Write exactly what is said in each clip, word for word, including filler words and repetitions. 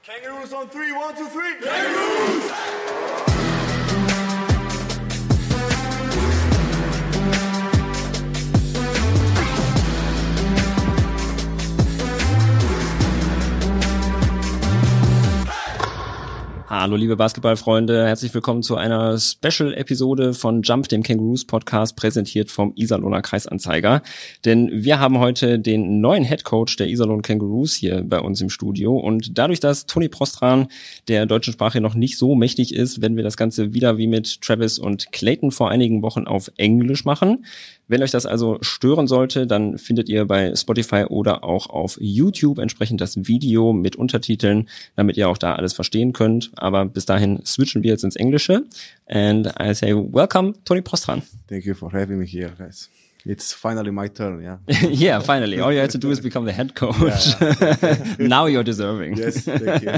Kangaroos on three, one, two, three. Kangaroos! Hallo liebe Basketballfreunde, herzlich willkommen zu einer Special-Episode von Jump, dem Kangaroos-Podcast, präsentiert vom Iserlohner Kreisanzeiger. Denn wir haben heute den neuen Headcoach der Iserlohn Kangaroos hier bei uns im Studio. Und dadurch, dass Toni Prostran der deutschen Sprache noch nicht so mächtig ist, werden wir das Ganze wieder wie mit Travis und Clayton vor einigen Wochen auf Englisch machen. Wenn euch das also stören sollte, dann findet ihr bei Spotify oder auch auf YouTube entsprechend das Video mit Untertiteln, damit ihr auch da alles verstehen könnt. Aber bis dahin switchen wir jetzt ins Englische. And I say welcome, Toni Prostran. Thank you for having me here, guys. It's finally my turn, yeah. Yeah, finally. All you had to do is become the head coach. Yeah, yeah. Now you're deserving. Yes, thank you.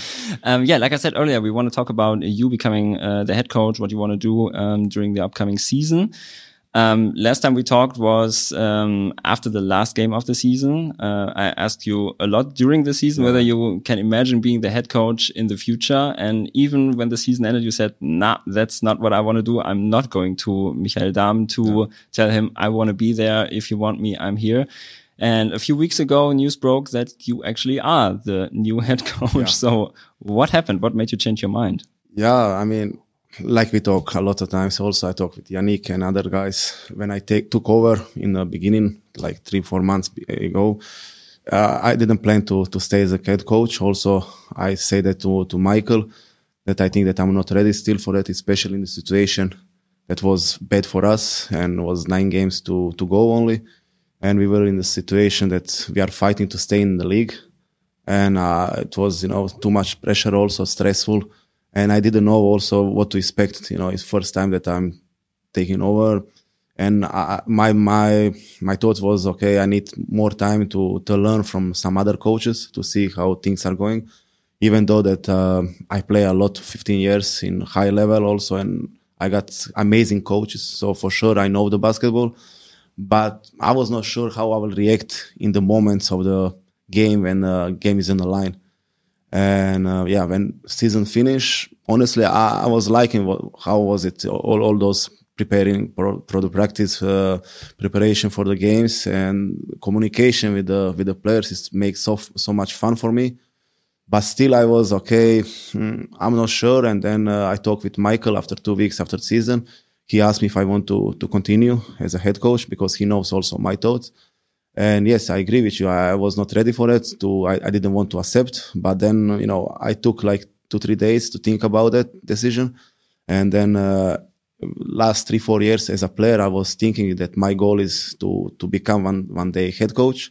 um, yeah, like I said earlier, we want to talk about you becoming uh, the head coach, what you want to do um, during the upcoming season. Um, last time we talked was um, after the last game of the season. Uh, I asked you a lot during the season yeah. whether you can imagine being the head coach in the future. And even when the season ended, you said, nah, that's not what I want to do. I'm not going to Michael Dahm to yeah. tell him I want to be there. If you want me, I'm here. And a few weeks ago, news broke that you actually are the new head coach. Yeah. So what happened? What made you change your mind? Yeah, I mean, like we talk a lot of times, also I talk with Yannick and other guys. When I take took over in the beginning, like three, four months ago, uh, I didn't plan to to stay as a head coach. Also, I say that to to Michael, that I think that I'm not ready still for that, especially in the situation that was bad for us and was nine games to to go only, and we were in the situation that we are fighting to stay in the league, and uh, it was you know too much pressure, also stressful. And I didn't know also what to expect. You know, it's first time that I'm taking over. And I, my, my, my thought was, okay, I need more time to, to learn from some other coaches to see how things are going. Even though that, uh, I play a lot, fifteen years in high level also, and I got amazing coaches. So for sure, I know the basketball, but I was not sure how I will react in the moments of the game when the game is on the line. And uh, yeah, when season finished, honestly, I, I was liking what, how was it all all those preparing for, for the practice, uh, preparation for the games, and communication with the with the players. It makes so so much fun for me. But still, I was okay. I'm not sure. And then uh, I talked with Michael after two weeks after the season. He asked me if I want to to continue as a head coach because he knows also my thoughts. And yes, I agree with you. I was not ready for it. To I, I didn't want to accept. But then, you know, I took like two, three days to think about that decision. And then uh, last three, four years as a player, I was thinking that my goal is to to become one one day head coach.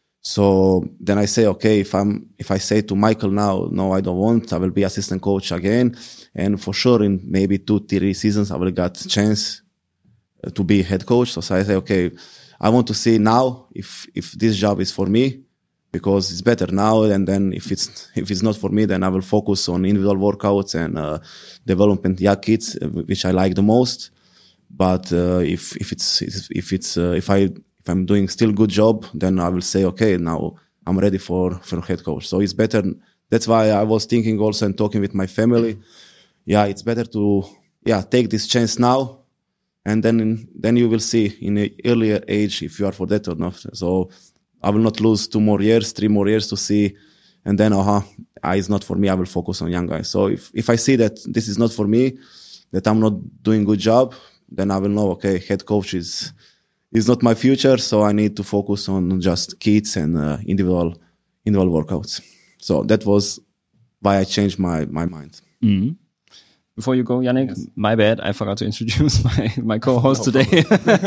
So then I say, okay, if I'm if I say to Michael now, no, I don't want, I will be assistant coach again. And for sure, in maybe two, three seasons, I will get a chance to be head coach. So I say, okay, I want to see now if if this job is for me, because it's better now. And then if it's if it's not for me, then I will focus on individual workouts and uh, development young kids, which I like the most. But uh, if if it's if it's uh, if I if I'm doing still good job, then I will say, okay, now I'm ready for for head coach. So it's better. That's why I was thinking also and talking with my family. Yeah, it's better to yeah take this chance now. And then, then you will see in an earlier age if you are for that or not. So I will not lose two more years, three more years to see. And then, aha, uh-huh, it's not for me. I will focus on young guys. So if, if I see that this is not for me, that I'm not doing good job, then I will know, okay, head coach is, is not my future. So I need to focus on just kids and uh, individual, individual workouts. So that was why I changed my, my mind. Mm-hmm. Before you go, Yannick, yes. My bad. I forgot to introduce my, my co-host no today.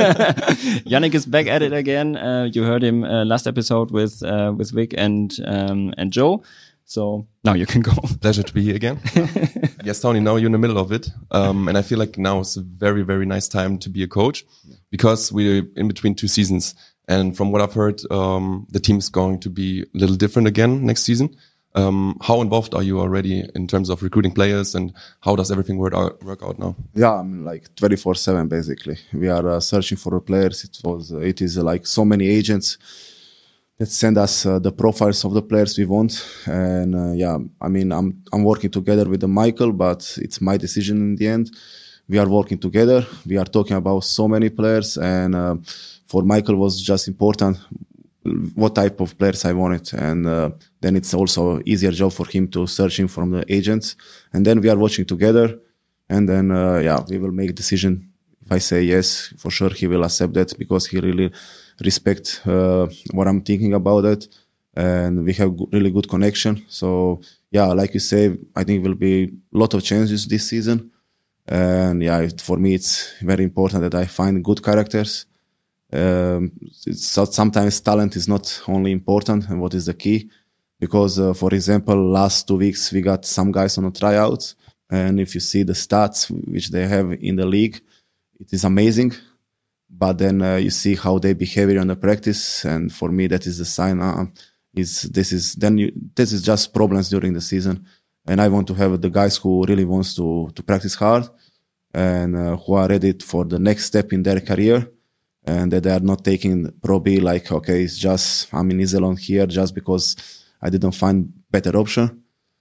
Yannick is back at it again. Uh, you heard him uh, last episode with uh, with Vic and um, and Joe. So now you can go. Pleasure to be here again. Yes, Tony, now you're in the middle of it. Um, and I feel like now is a very, very nice time to be a coach because we're in between two seasons. And from what I've heard, um, the team is going to be a little different again next season. Um, how involved are you already in terms of recruiting players, and how does everything work out, work out now? Yeah, I'm like twenty-four seven basically. We are uh, searching for players. It was, uh, it is uh, like so many agents that send us uh, the profiles of the players we want. And uh, yeah, I mean, I'm I'm working together with the Michael, but it's my decision in the end. We are working together. We are talking about so many players, and uh, for Michael was just important what type of players I wanted, and uh, then it's also easier job for him to searching from the agents, and then we are watching together, and then uh, yeah, we will make decision. If I say yes, for sure he will accept that because he really respect uh, what I'm thinking about it, and we have really good connection. So yeah, like you say, I think will be a lot of changes this season, and yeah, for me it's very important that I find good characters. Um, it's, sometimes talent is not only important, and what is the key? Because uh, for example, last two weeks we got some guys on the tryouts, and if you see the stats which they have in the league, it is amazing. But then uh, you see how they behave on the practice, and for me that is the sign. Uh, is this is then you, this is just problems during the season, and I want to have the guys who really wants to to practice hard and uh, who are ready for the next step in their career, and that they are not taking Pro B like, okay, it's just I'm in Iserlohn here just because I didn't find better option,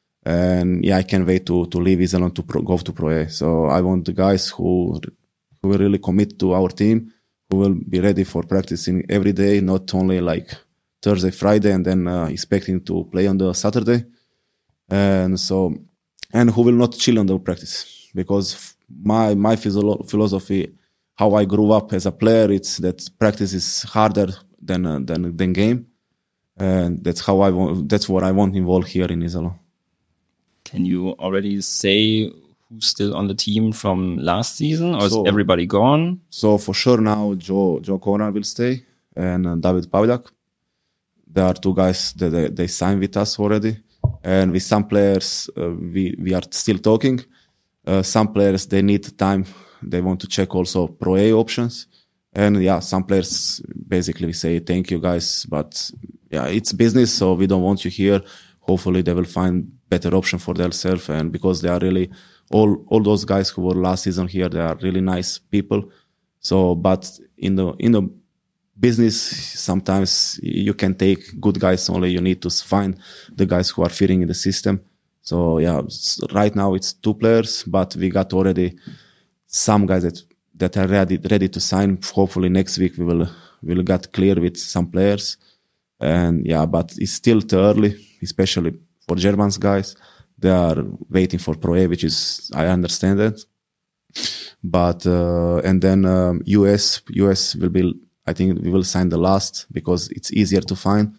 and yeah, I can't wait to to leave Iserlohn to pro, go to Pro A. So I want the guys who who will really commit to our team, who will be ready for practicing every day, not only like Thursday, Friday, and then uh, expecting to play on the Saturday. And so, and who will not chill on the practice, because my my physio- philosophy, how I grew up as a player, it's that practice is harder than uh, than than game, and that's how I want. That's what I want involved here in Iserlohn. Can you already say who's still on the team from last season, or So- is everybody gone? So for sure now Joe Joe Conrad will stay, and uh, David Pavljak. There are two guys that they, they signed with us already, and with some players uh, we we are still talking. Uh, some players they need time; they want to check also Pro A options, and yeah, some players basically we say thank you guys, but yeah, it's business, so we don't want you here. Hopefully they will find better option for themselves, and because they are really all all those guys who were last season here, they are really nice people. So, but in the in the business, sometimes you can take good guys only. You need to find the guys who are fitting in the system. So yeah, s- right now it's two players, but we got already some guys that that are ready ready to sign. Hopefully next week we will will get clear with some players. And yeah, but it's still too early, especially for Germans guys. They are waiting for Pro A, which is I understand that. But uh, and then um, U S U S will be. I think we will sign the last because it's easier to find.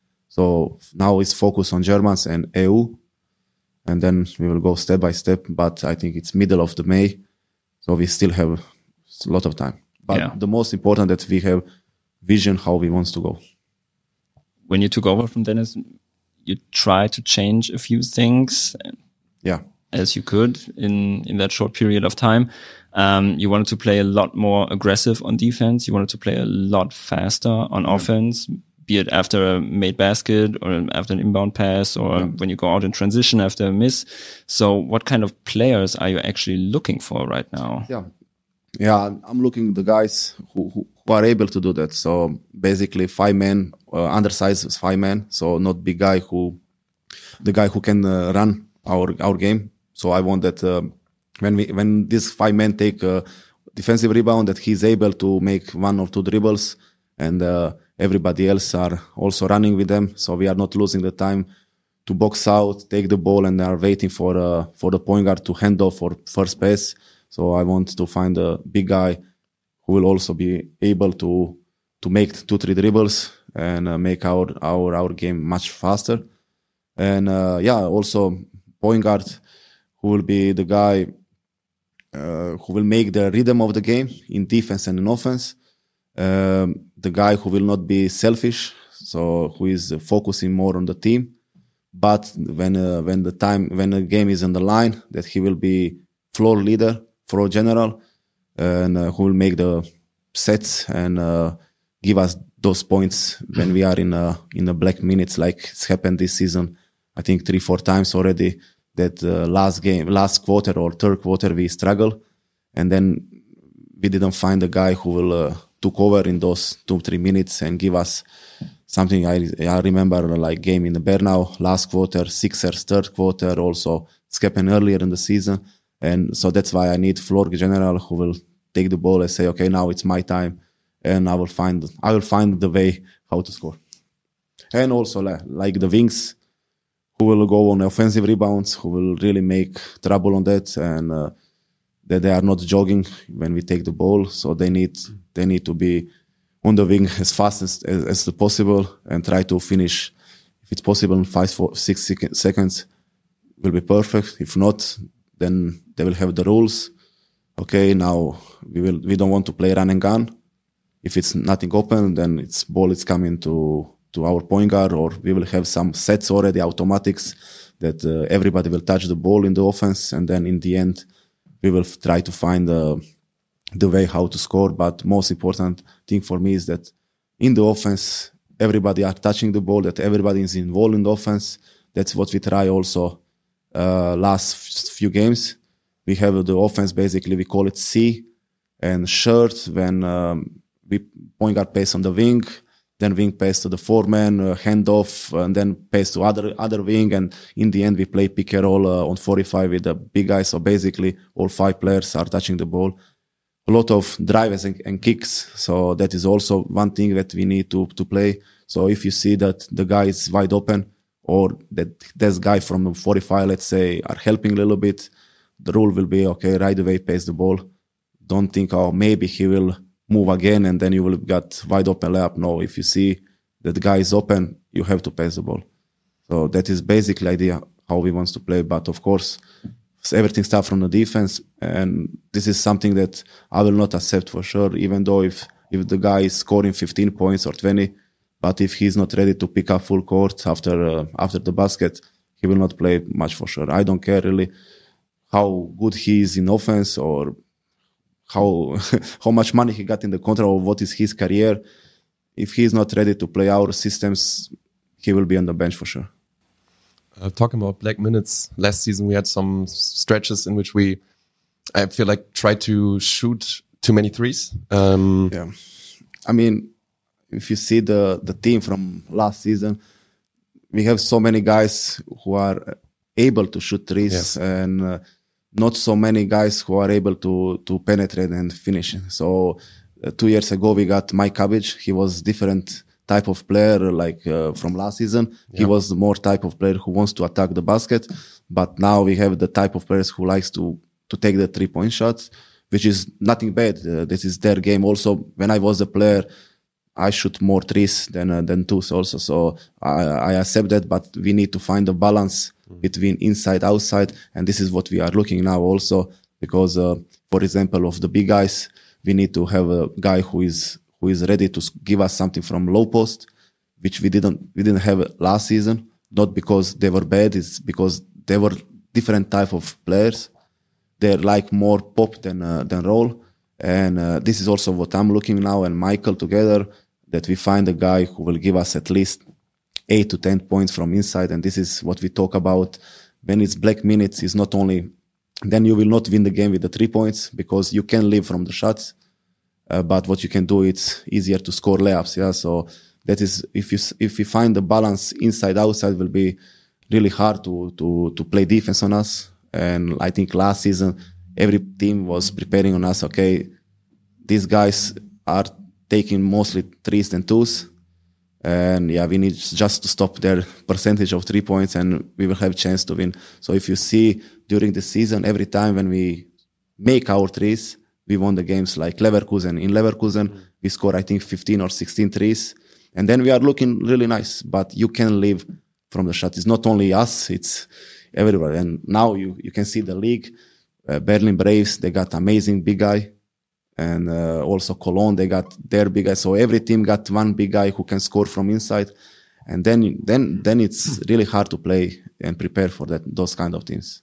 So now it's focused on Germans and E U, and then we will go step by step. But I think it's middle of the May, so we still have a lot of time. But Yeah. the most important that we have vision how we want to go. When you took over from Dennis, you tried to change a few things Yeah, as you could in, in that short period of time. Um, you wanted to play a lot more aggressive on defense. You wanted to play a lot faster on offense, be it after a made basket or after an inbound pass or when you go out in transition after a miss. So what kind of players are you actually looking for right now? yeah, yeah. I'm looking the guys who, who, who are able to do that. So basically, five men, uh, undersized five men. So not big guy who, the guy who can uh, run our our game. So I want that uh, when we when these five men take a defensive rebound, that he's able to make one or two dribbles, and uh, everybody else are also running with them. So we are not losing the time to box out, take the ball, and are waiting for uh, for the point guard to hand off for first pass. So I want to find a big guy who will also be able to to make two three dribbles and uh, make our our our game much faster. And uh, yeah, also point guard who will be the guy uh, who will make the rhythm of the game in defense and in offense. Um, the guy who will not be selfish, so who is uh, focusing more on the team. But when uh, when the time when the game is on the line, that he will be floor leader, floor general, and uh, who will make the sets and uh, give us those points when we are in a in the black minutes, like it's happened this season. I think three four times already. That uh, last game, last quarter or third quarter, we struggle, and then we didn't find a guy who will uh, took over in those two three minutes and give us something I I remember like game in the Bernau last quarter, Sixers third quarter, also it's happened earlier in the season. And so that's why I need floor general who will take the ball and say, okay, now it's my time, and I will find I will find the way how to score. And also like, like the wings who will go on offensive rebounds, who will really make trouble on that, and uh, that they are not jogging when we take the ball. So they need they need to be on the wing as fast as as, as possible and try to finish, if it's possible, in five, four, six seconds will be perfect. If not, then they will have the rules. Okay, now we will we don't want to play run and gun. If it's nothing open, then it's ball is coming to to our point guard, or we will have some sets already, automatics, that uh, everybody will touch the ball in the offense, and then in the end, we will f- try to find uh, the way how to score. But most important thing for me is that in the offense, everybody are touching the ball, that everybody is involved in the offense. That's what we try also uh, last f- few games. We have the offense, basically, we call it C, and shirt when um, we point guard pass on the wing, then wing pass to the foreman, uh, hand off, and then pass to other other wing, and in the end we play pick and roll uh, on forty-five with the big guys. So basically all five players are touching the ball. A lot of drivers and, and kicks, so that is also one thing that we need to to play. So if you see that the guy is wide open, or that this guy from the forty-five, let's say, are helping a little bit, the rule will be, okay, right away pass the ball. Don't think, oh, maybe he will move again and then you will get wide open layup. No, if you see that the guy is open, you have to pass the ball. So that is basically the idea how we want to play. But of course, everything starts from the defense, and this is something that I will not accept for sure, even though if, if the guy is scoring fifteen points or twenty, but if he's not ready to pick up full court after uh, after the basket, he will not play much for sure. I don't care really how good he is in offense or how how much money he got in the contract or what is his career. If he is not ready to play our systems, he will be on the bench for sure. Uh, talking about black minutes, last season we had some stretches in which we, I feel like, tried to shoot too many threes. Um, yeah, I mean, if you see the the team from last season, we have so many guys who are able to shoot threes, yes. and uh, not so many guys who are able to to penetrate and finish. So uh, two years ago we got Mike Cabbage. He was different type of player, like uh, from last season. Yeah. He was more type of player who wants to attack the basket. But now we have the type of players who likes to to take the three point shots, which is nothing bad. Uh, this is their game. Also, when I was a player, I shoot more threes than uh, than twos also. So I, I accept that, but we need to find a balance between inside, outside, and this is what we are looking now also, because, uh, for example, of the big guys, we need to have a guy who is who is ready to give us something from low post, which we didn't we didn't have last season. Not because they were bad, it's because they were different type of players. They're like more pop than uh, than roll, and uh, this is also what I'm looking now and Michael together, that we find a guy who will give us at least eight to ten points from inside. And this is what we talk about when it's black minutes. Is not only then you will not win the game with the three points because you can live from the shots, uh, but what you can do, it's easier to score layups. Yeah, so that is, if you if you find the balance inside outside, will be really hard to to to play defense on us. And I think last season every team was preparing on us. Okay, these guys are taking mostly threes and twos. And yeah, we need just to stop their percentage of three points and we will have a chance to win. So if you see during the season, every time when we make our threes, we won the games. Like Leverkusen. In Leverkusen, mm-hmm. we score, I think, fifteen or sixteen threes. And then we are looking really nice. But you can live from the shot. It's not only us, it's everywhere. And now you, you can see the league. Uh, Berlin Braves, they got amazing big guy. And uh, also Cologne, they got their big guy. So every team got one big guy who can score from inside. And then then then it's really hard to play and prepare for that those kind of teams.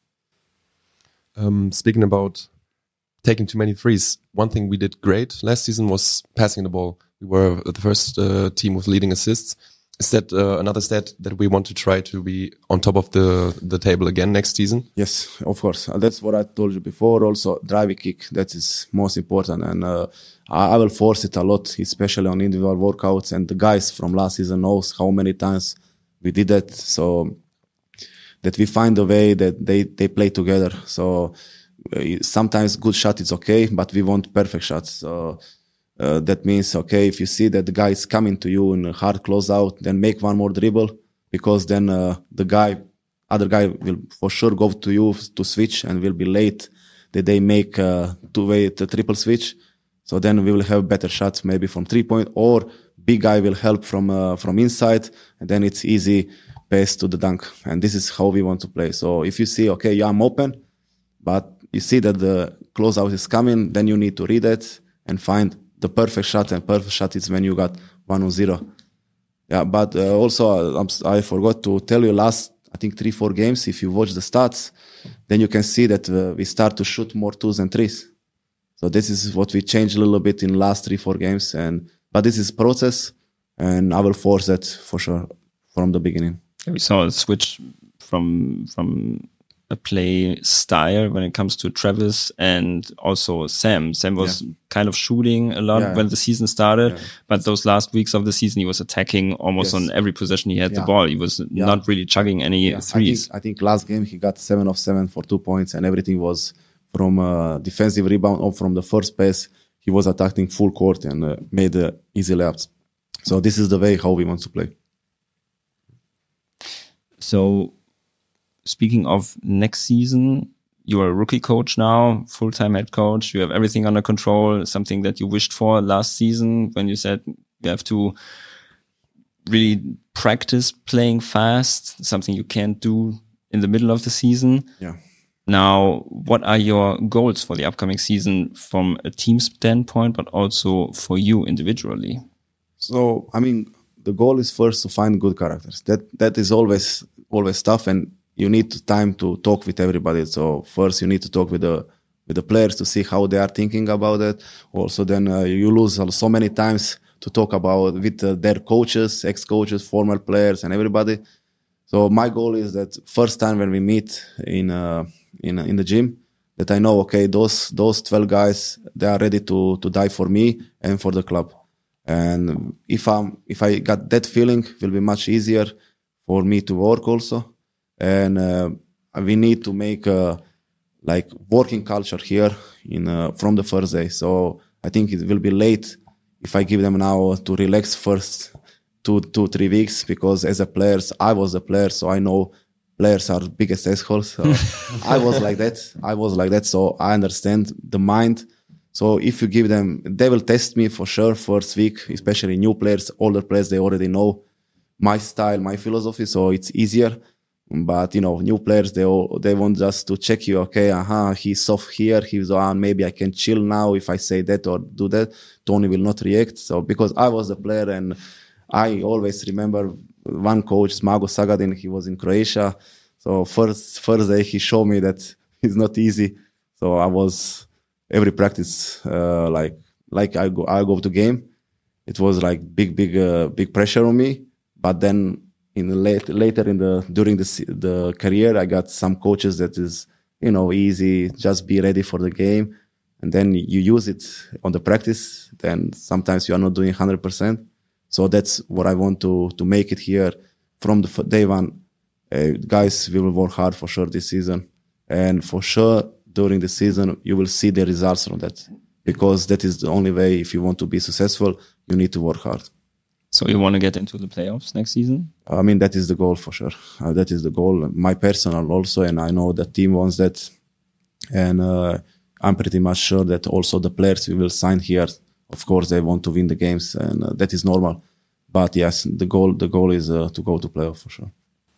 Um, speaking about taking too many threes, one thing we did great last season was passing the ball. We were the first uh, team with leading assists. Is that uh, another stat that we want to try to be on top of the, the table again next season? Yes, of course. Uh, that's what I told you before. Also, driving kick, that is most important. And uh, I, I will force it a lot, especially on individual workouts. And the guys from last season knows how many times we did that. So that we find a way that they, they play together. So uh, sometimes good shot is okay, but we want perfect shots. So Uh, that means, okay, if you see that the guy is coming to you in a hard closeout, then make one more dribble, because then uh, the guy, other guy will for sure go to you to switch and will be late that they make uh, two-way the triple switch. So then we will have better shots maybe from three point, or big guy will help from uh, from inside, and then it's easy pass to the dunk. And this is how we want to play. So if you see, okay, yeah, I'm open, but you see that the closeout is coming, then you need to read it and find the perfect shot. And perfect shot is when you got one on zero. Yeah, but uh, also uh, I forgot to tell you last, I think three, four games, if you watch the stats, then you can see that uh, we start to shoot more twos and threes. So this is what we changed a little bit in last three, four games. And but this is process, and I will force that for sure from the beginning. We saw a switch from from a play style when it comes to Travis and also Sam. Sam was yeah. kind of shooting a lot yeah, when the season started, yeah. but those last weeks of the season, he was attacking almost yes. on every possession he had yeah. the ball. He was yeah. not really chugging any yeah. threes. I think, I think last game he got seven of seven for two points, and everything was from a defensive rebound or from the first pass. He was attacking full court and uh, made uh, easy layups. So this is the way how we want to play. So, speaking of next season, you are a rookie coach now, full-time head coach. You have everything under control, something that you wished for last season when you said you have to really practice playing fast, something you can't do in the middle of the season. Yeah. Now, what are your goals for the upcoming season from a team standpoint, but also for you individually? So, I mean, the goal is first to find good characters. That that is always always tough, and you need time to talk with everybody. So first you need to talk with the with the players to see how they are thinking about it. Also, then uh, you lose so many times to talk about with uh, their coaches, ex-coaches, former players, and everybody. So my goal is that first time when we meet in uh, in in the gym, that I know, okay, those those twelve guys, they are ready to to die for me and for the club. And if I'm if I got that feeling, it will be much easier for me to work also. And uh, we need to make a like working culture here in uh, from the first day. So I think it will be late if I give them now to relax first two, two, three weeks, because as a player, I was a player, so I know players are biggest assholes. So I was like that. I was like that. So I understand the mind. So if you give them, they will test me for sure first week, especially new players, older players, they already know my style, my philosophy, so it's easier. But, you know, new players, they all, they want just to check you, okay, uh-huh, he's soft here, he's on, maybe I can chill now if I say that or do that. Tony will not react. So because I was the player, and I always remember one coach, Smago Sagadin, he was in Croatia. So first, first day he showed me that it's not easy. So I was every practice, uh, like, like I go, I go to game. It was like big, big, uh, big pressure on me. But then in the late, later in the, during the, the career, I got some coaches that is, you know, easy, just be ready for the game. And then you use it on the practice. Then sometimes you are not doing one hundred percent. So that's what I want to, to make it here from the day one. Uh, guys, we will work hard for sure this season. And for sure, during the season, you will see the results from that. Because that is the only way, if you want to be successful, you need to work hard. So you want to get into the playoffs next season? I mean, that is the goal for sure. Uh, that is the goal. My personal also, and I know the team wants that. And uh, I'm pretty much sure that also the players we will sign here, of course, they want to win the games, and uh, that is normal. But yes, the goal the goal is uh, to go to playoff for sure.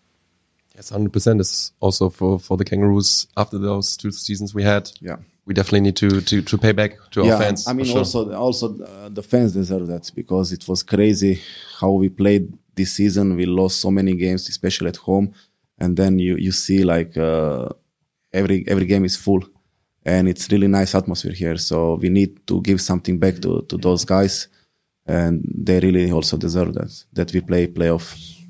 Yes, one hundred percent is also for, for the Kangaroos after those two seasons we had. Yeah. We definitely need to, to, to pay back to yeah, our fans. I mean, sure. also, also uh, the fans deserve that, because it was crazy how we played this season. We lost so many games, especially at home. And then you, you see like uh, every every game is full, and it's really nice atmosphere here. So we need to give something back to, to those guys. and they really also deserve that, that we play playoff.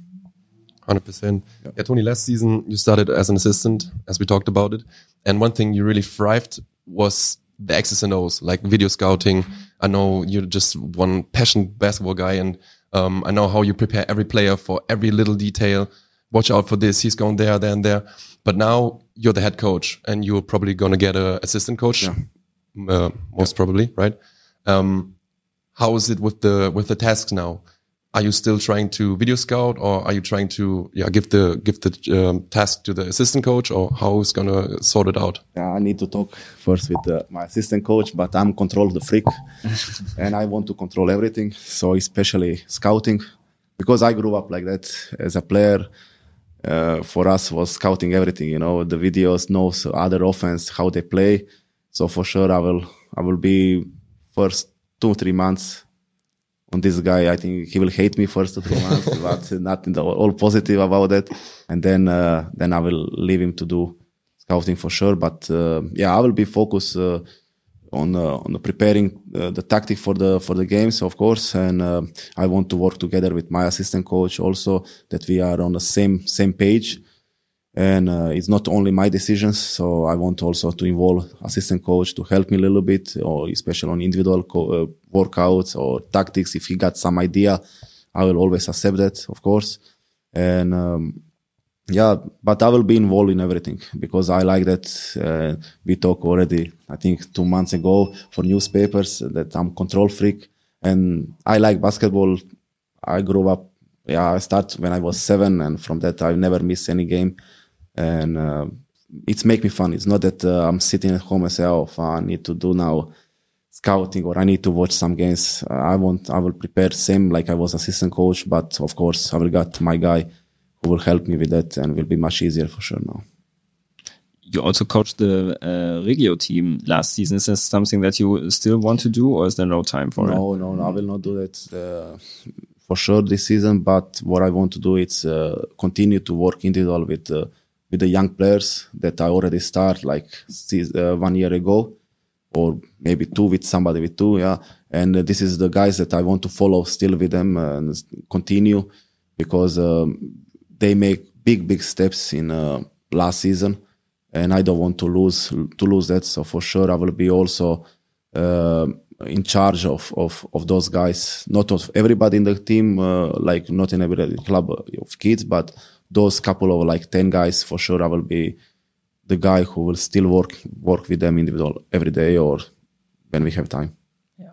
one hundred percent. Yeah. yeah, Tony, last season you started as an assistant, as we talked about it. And one thing you really thrived was the X's and O's, like video scouting. I know you're just one passionate basketball guy, and um, I know how you prepare every player for every little detail. Watch out for this, he's going there, there, and there. But now you're the head coach, and you're probably going to get an assistant coach, yeah. uh, most yeah. probably, right? Um, how is it with the with the tasks now? Are you still trying to video scout, or are you trying to yeah give the give the um, task to the assistant coach, or how is gonna sort it out? Yeah, I need to talk first with uh, my assistant coach, but I'm control the freak, and I want to control everything. So especially scouting, because I grew up like that as a player. Uh, for us was scouting everything, you know, the videos, knows other offense, how they play. So for sure, I will I will be first two three months. On this guy, I think he will hate me first two months, but not in the, all positive about it. And then, uh, then I will leave him to do scouting for sure. But uh, yeah, I will be focused uh, on uh, on the preparing uh, the tactic for the for the games, of course. And uh, I want to work together with my assistant coach also, that we are on the same same page. And uh, it's not only my decisions, so I want also to involve assistant coach to help me a little bit, or especially on individual co- uh, workouts or tactics. If he got some idea, I will always accept that, of course. And um, yeah, but I will be involved in everything, because I like that. Uh, we talked already, I think, two months ago for newspapers that I'm control freak, and I like basketball. I grew up. Yeah, I started when I was seven, and from that I never miss any game. And uh, it's make me fun. It's not that uh, I'm sitting at home and say, oh, I need to do now scouting, or I need to watch some games. Uh, I want, I will prepare same like I was assistant coach, but of course I will got my guy who will help me with that, and will be much easier for sure now. You also coached the uh, Regio team last season. Is this something that you still want to do, or is there no time for no, it? No, no, I will not do that uh, for sure this season. But what I want to do is uh, continue to work individual with uh, with the young players that I already start like uh, one year ago, or maybe two with somebody with two, yeah. And uh, this is the guys that I want to follow still with them and continue, because um, they make big, big steps in uh, last season, and I don't want to lose to lose that. So for sure, I will be also uh, in charge of, of of those guys, not of everybody in the team, uh, like not in every club of kids, but those couple of like ten guys, for sure I will be the guy who will still work work with them individual every day, or when we have time. Yeah.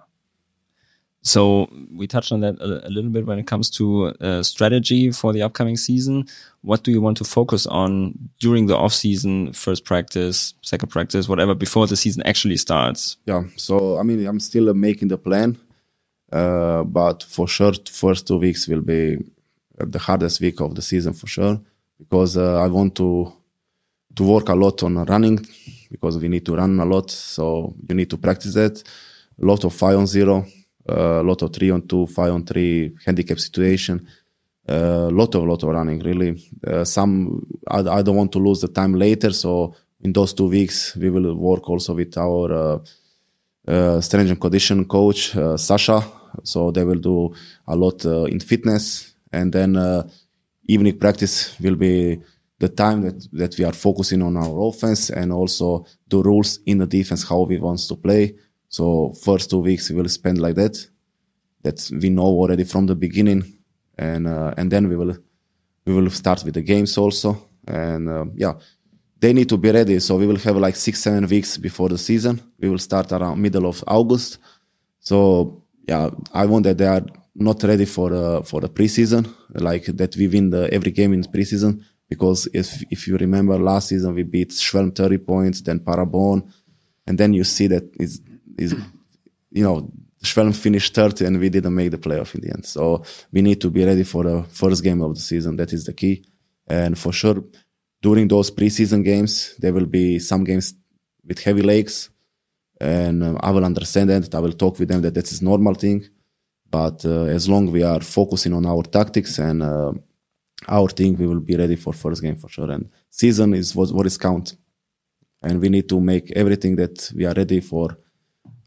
So we touched on that a, a little bit when it comes to uh, strategy for the upcoming season. What do you want to focus on during the off season, first practice, second practice, whatever, before the season actually starts? Yeah. So I mean, I'm still uh, making the plan, uh, but for sure, first two weeks will be the hardest week of the season for sure, because uh, I want to to work a lot on running, because we need to run a lot, so you need to practice that. A lot of five on zero, a uh, lot of three on two, five on three handicap situation, a uh, lot of lot of running really. Uh, some I, I don't want to lose the time later, so in those two weeks we will work also with our uh, uh, strength and condition coach uh, Sasha, so they will do a lot uh, in fitness. And then uh, evening practice will be the time that, that we are focusing on our offense, and also the rules in the defense, how we want to play. So first two weeks we will spend like that, that we know already from the beginning. And uh, and then we will we will start with the games also. And uh, yeah, they need to be ready. So we will have like six, seven weeks before the season. We will start around middle of August. So yeah, I want that they are not ready for uh, for the preseason, like that we win the every game in preseason, because if if you remember last season we beat Schwelm thirty points, then Parabon, and then you see that is is you know Schwelm finished third and we didn't make the playoff in the end. So we need to be ready for the first game of the season. That is the key, and for sure during those preseason games there will be some games with heavy legs, and um, I will understand that. I will talk with them that that is normal thing. But uh, as long we are focusing on our tactics and uh, our thing, we will be ready for first game for sure. And season is what, what is count. And we need to make everything that we are ready for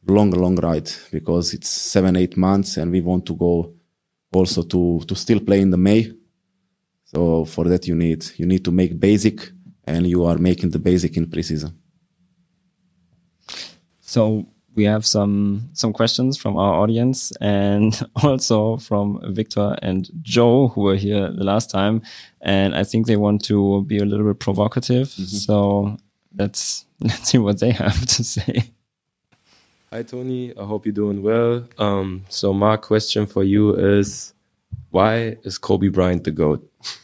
long, long ride because it's seven, eight months and we want to go also to, to still play in the May. So for that you need, you need to make basic and you are making the basic in preseason. So we have some some questions from our audience and also from Victor and Joe, who were here the last time. And I think they want to be a little bit provocative. Mm-hmm. So let's let's see what they have to say. Hi, Tony. I hope you're doing well. Um, so my question for you is, why is Kobe Bryant the GOAT?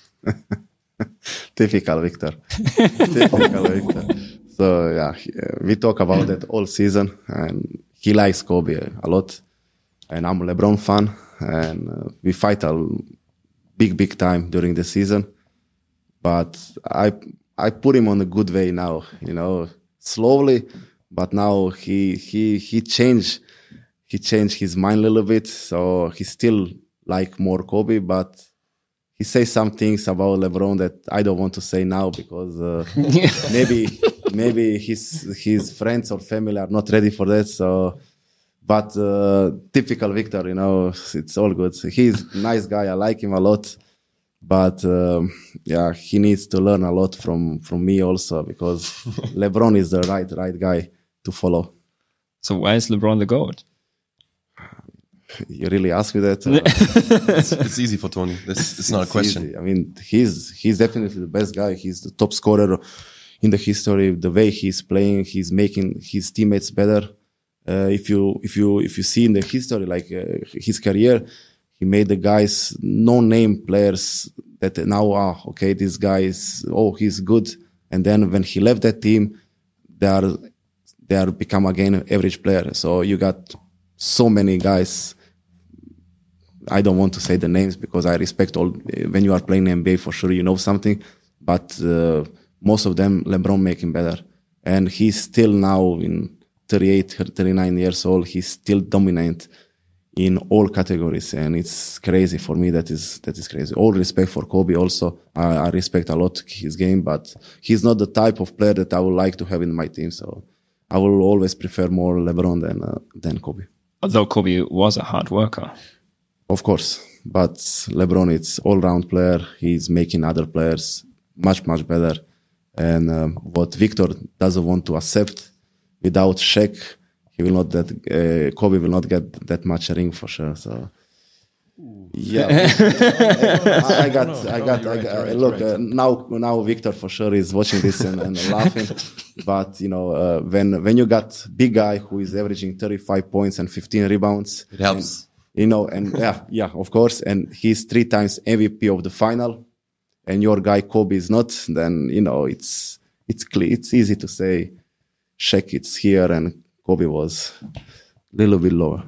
Typical Victor. Typical Victor. So yeah, we talk about that all season, and he likes Kobe a lot. And I'm a LeBron fan, and uh, we fight a big, big time during the season. But I I put him on a good way now, you know, slowly. But now he he he changed he changed his mind a little bit. So he still like more Kobe, but he says some things about LeBron that I don't want to say now because uh, maybe maybe his his friends or family are not ready for that. So, but uh, typical Victor, you know, it's all good. He's a nice guy. I like him a lot. But um, yeah, he needs to learn a lot from from me also because LeBron is the right right guy to follow. So why is LeBron the GOAT? You really ask me that? it's, it's easy for Tony. This it's not a question. Easy. I mean, he's he's definitely the best guy. He's the top scorer in the history. The way he's playing, he's making his teammates better. Uh, if you if you if you see in the history, like uh, his career, he made the guys no-name players that now are ah, okay. This guy is oh he's good, and then when he left that team, they are they are become again an average player. So you got so many guys. I don't want to say the names because I respect all. When you are playing N B A, for sure you know something, but uh, most of them LeBron make him better, and he's still now in thirty-eight, thirty-nine years old. He's still dominant in all categories, and it's crazy for me. That is that is crazy. All respect for Kobe. Also, I, I respect a lot his game, but he's not the type of player that I would like to have in my team. So I will always prefer more LeBron than uh, than Kobe. Although Kobe was a hard worker. Of course, but LeBron, it's all-round player. He's making other players much, much better. And um, what Victor doesn't want to accept, without Shaq, he will not that uh, Kobe will not get that much ring for sure. So, yeah, I, I got, I got, I got. Look, uh, now, now Victor for sure is watching this and, and laughing. But you know, uh, when when you got big guy who is averaging thirty-five points and fifteen rebounds, it helps. And, You know, and yeah, yeah, of course. And he's three times M V P of the final, and your guy Kobe is not. Then you know it's it's clear, it's easy to say, Shaq it's here and Kobe was a little bit lower.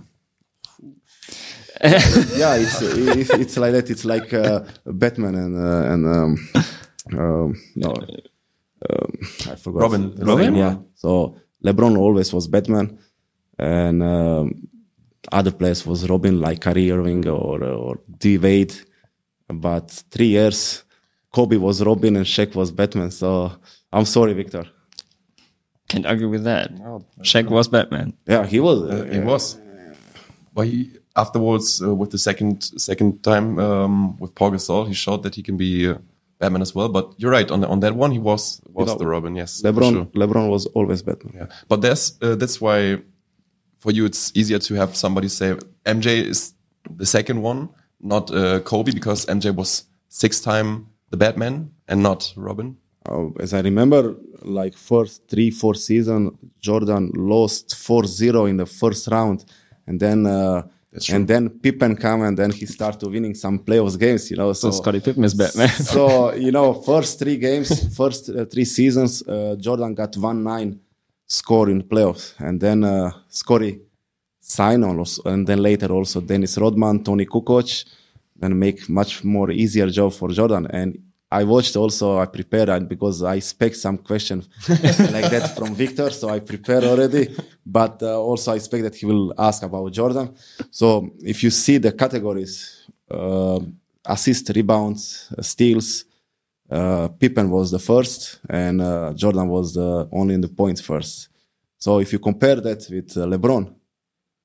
yeah, it's, it's it's like that. It's like uh, Batman and uh, and um, um, no, um, I forgot. Robin. Robin, yeah. So LeBron always was Batman, and. Um, Other players was Robin, like Kyrie Irving or or D Wade, but three years Kobe was Robin and Shaq was Batman. So I'm sorry, Victor. Can't argue with that. Shaq was Batman. Yeah, he was. Uh, he was. But he afterwards, uh, with the second second time um, with Paul Gasol, he showed that he can be uh, Batman as well. But you're right on the, on that one. He was was you know, the Robin. Yes, LeBron. Sure. LeBron was always Batman. Yeah, but that's uh, that's why. For you, it's easier to have somebody say M J is the second one, not uh, Kobe, because M J was six time the Batman and not Robin. Uh, as I remember, like first three, four season, Jordan lost four zero in the first round, and then uh, and then Pippen come and then he started winning some playoffs games. You know, so, so Scottie Pippen is Batman. So you know, first three games, first uh, three seasons, uh, Jordan got one nine. Score in playoffs, and then uh, Scottie sign on, and then later also Dennis Rodman, Tony Kukoc, then make much more easier job for Jordan. And I watched also, I prepared because I expect some question like that from Victor, so I prepared already. But uh, also I expect that he will ask about Jordan. So if you see the categories, uh, assist, rebounds, steals. Uh, Pippen was the first, and uh, Jordan was the only in the points first. So if you compare that with uh, LeBron,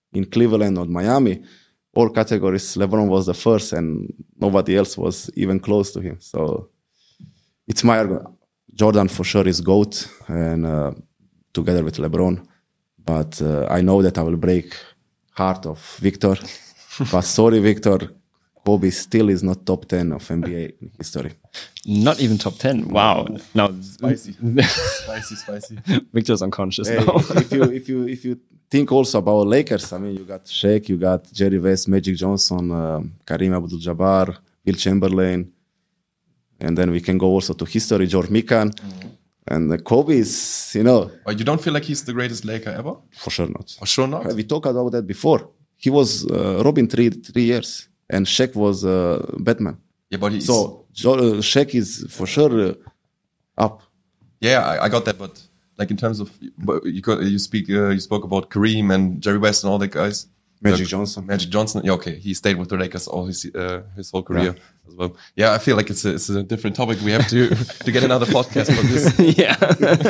in Cleveland or Miami, all categories, LeBron was the first and nobody else was even close to him. So it's my argument. Jordan for sure is GOAT and uh, together with LeBron. But uh, I know that I will break heart of Victor. But sorry, Victor, Kobe still is not top ten of N B A history. Not even top ten. Wow. Now Spicy. spicy, spicy. Victor's unconscious Hey, now. if you if you if you think also about Lakers, I mean, you got Shaq, you got Jerry West, Magic Johnson, uh, Kareem Abdul-Jabbar, Will Chamberlain, and then we can go also to history, George Mikan, mm-hmm. and uh, Kobe is, you know. But you don't feel like he's the greatest Laker ever? For sure not. For sure not. We talked about that before. He was uh, Robin three three years, and Shaq was uh, Batman. Yeah, but he's... So jo- uh, Shaq is for sure uh, up. Yeah, I, I got that, but like in terms of you got, you speak uh, you spoke about Kareem and Jerry West and all that guys. Magic uh, Johnson. Magic Johnson. Yeah, okay, he stayed with the Lakers all his uh, his whole career Yeah. as well. Yeah, I feel like it's a, it's a different topic. We have to to get another podcast for this. Yeah.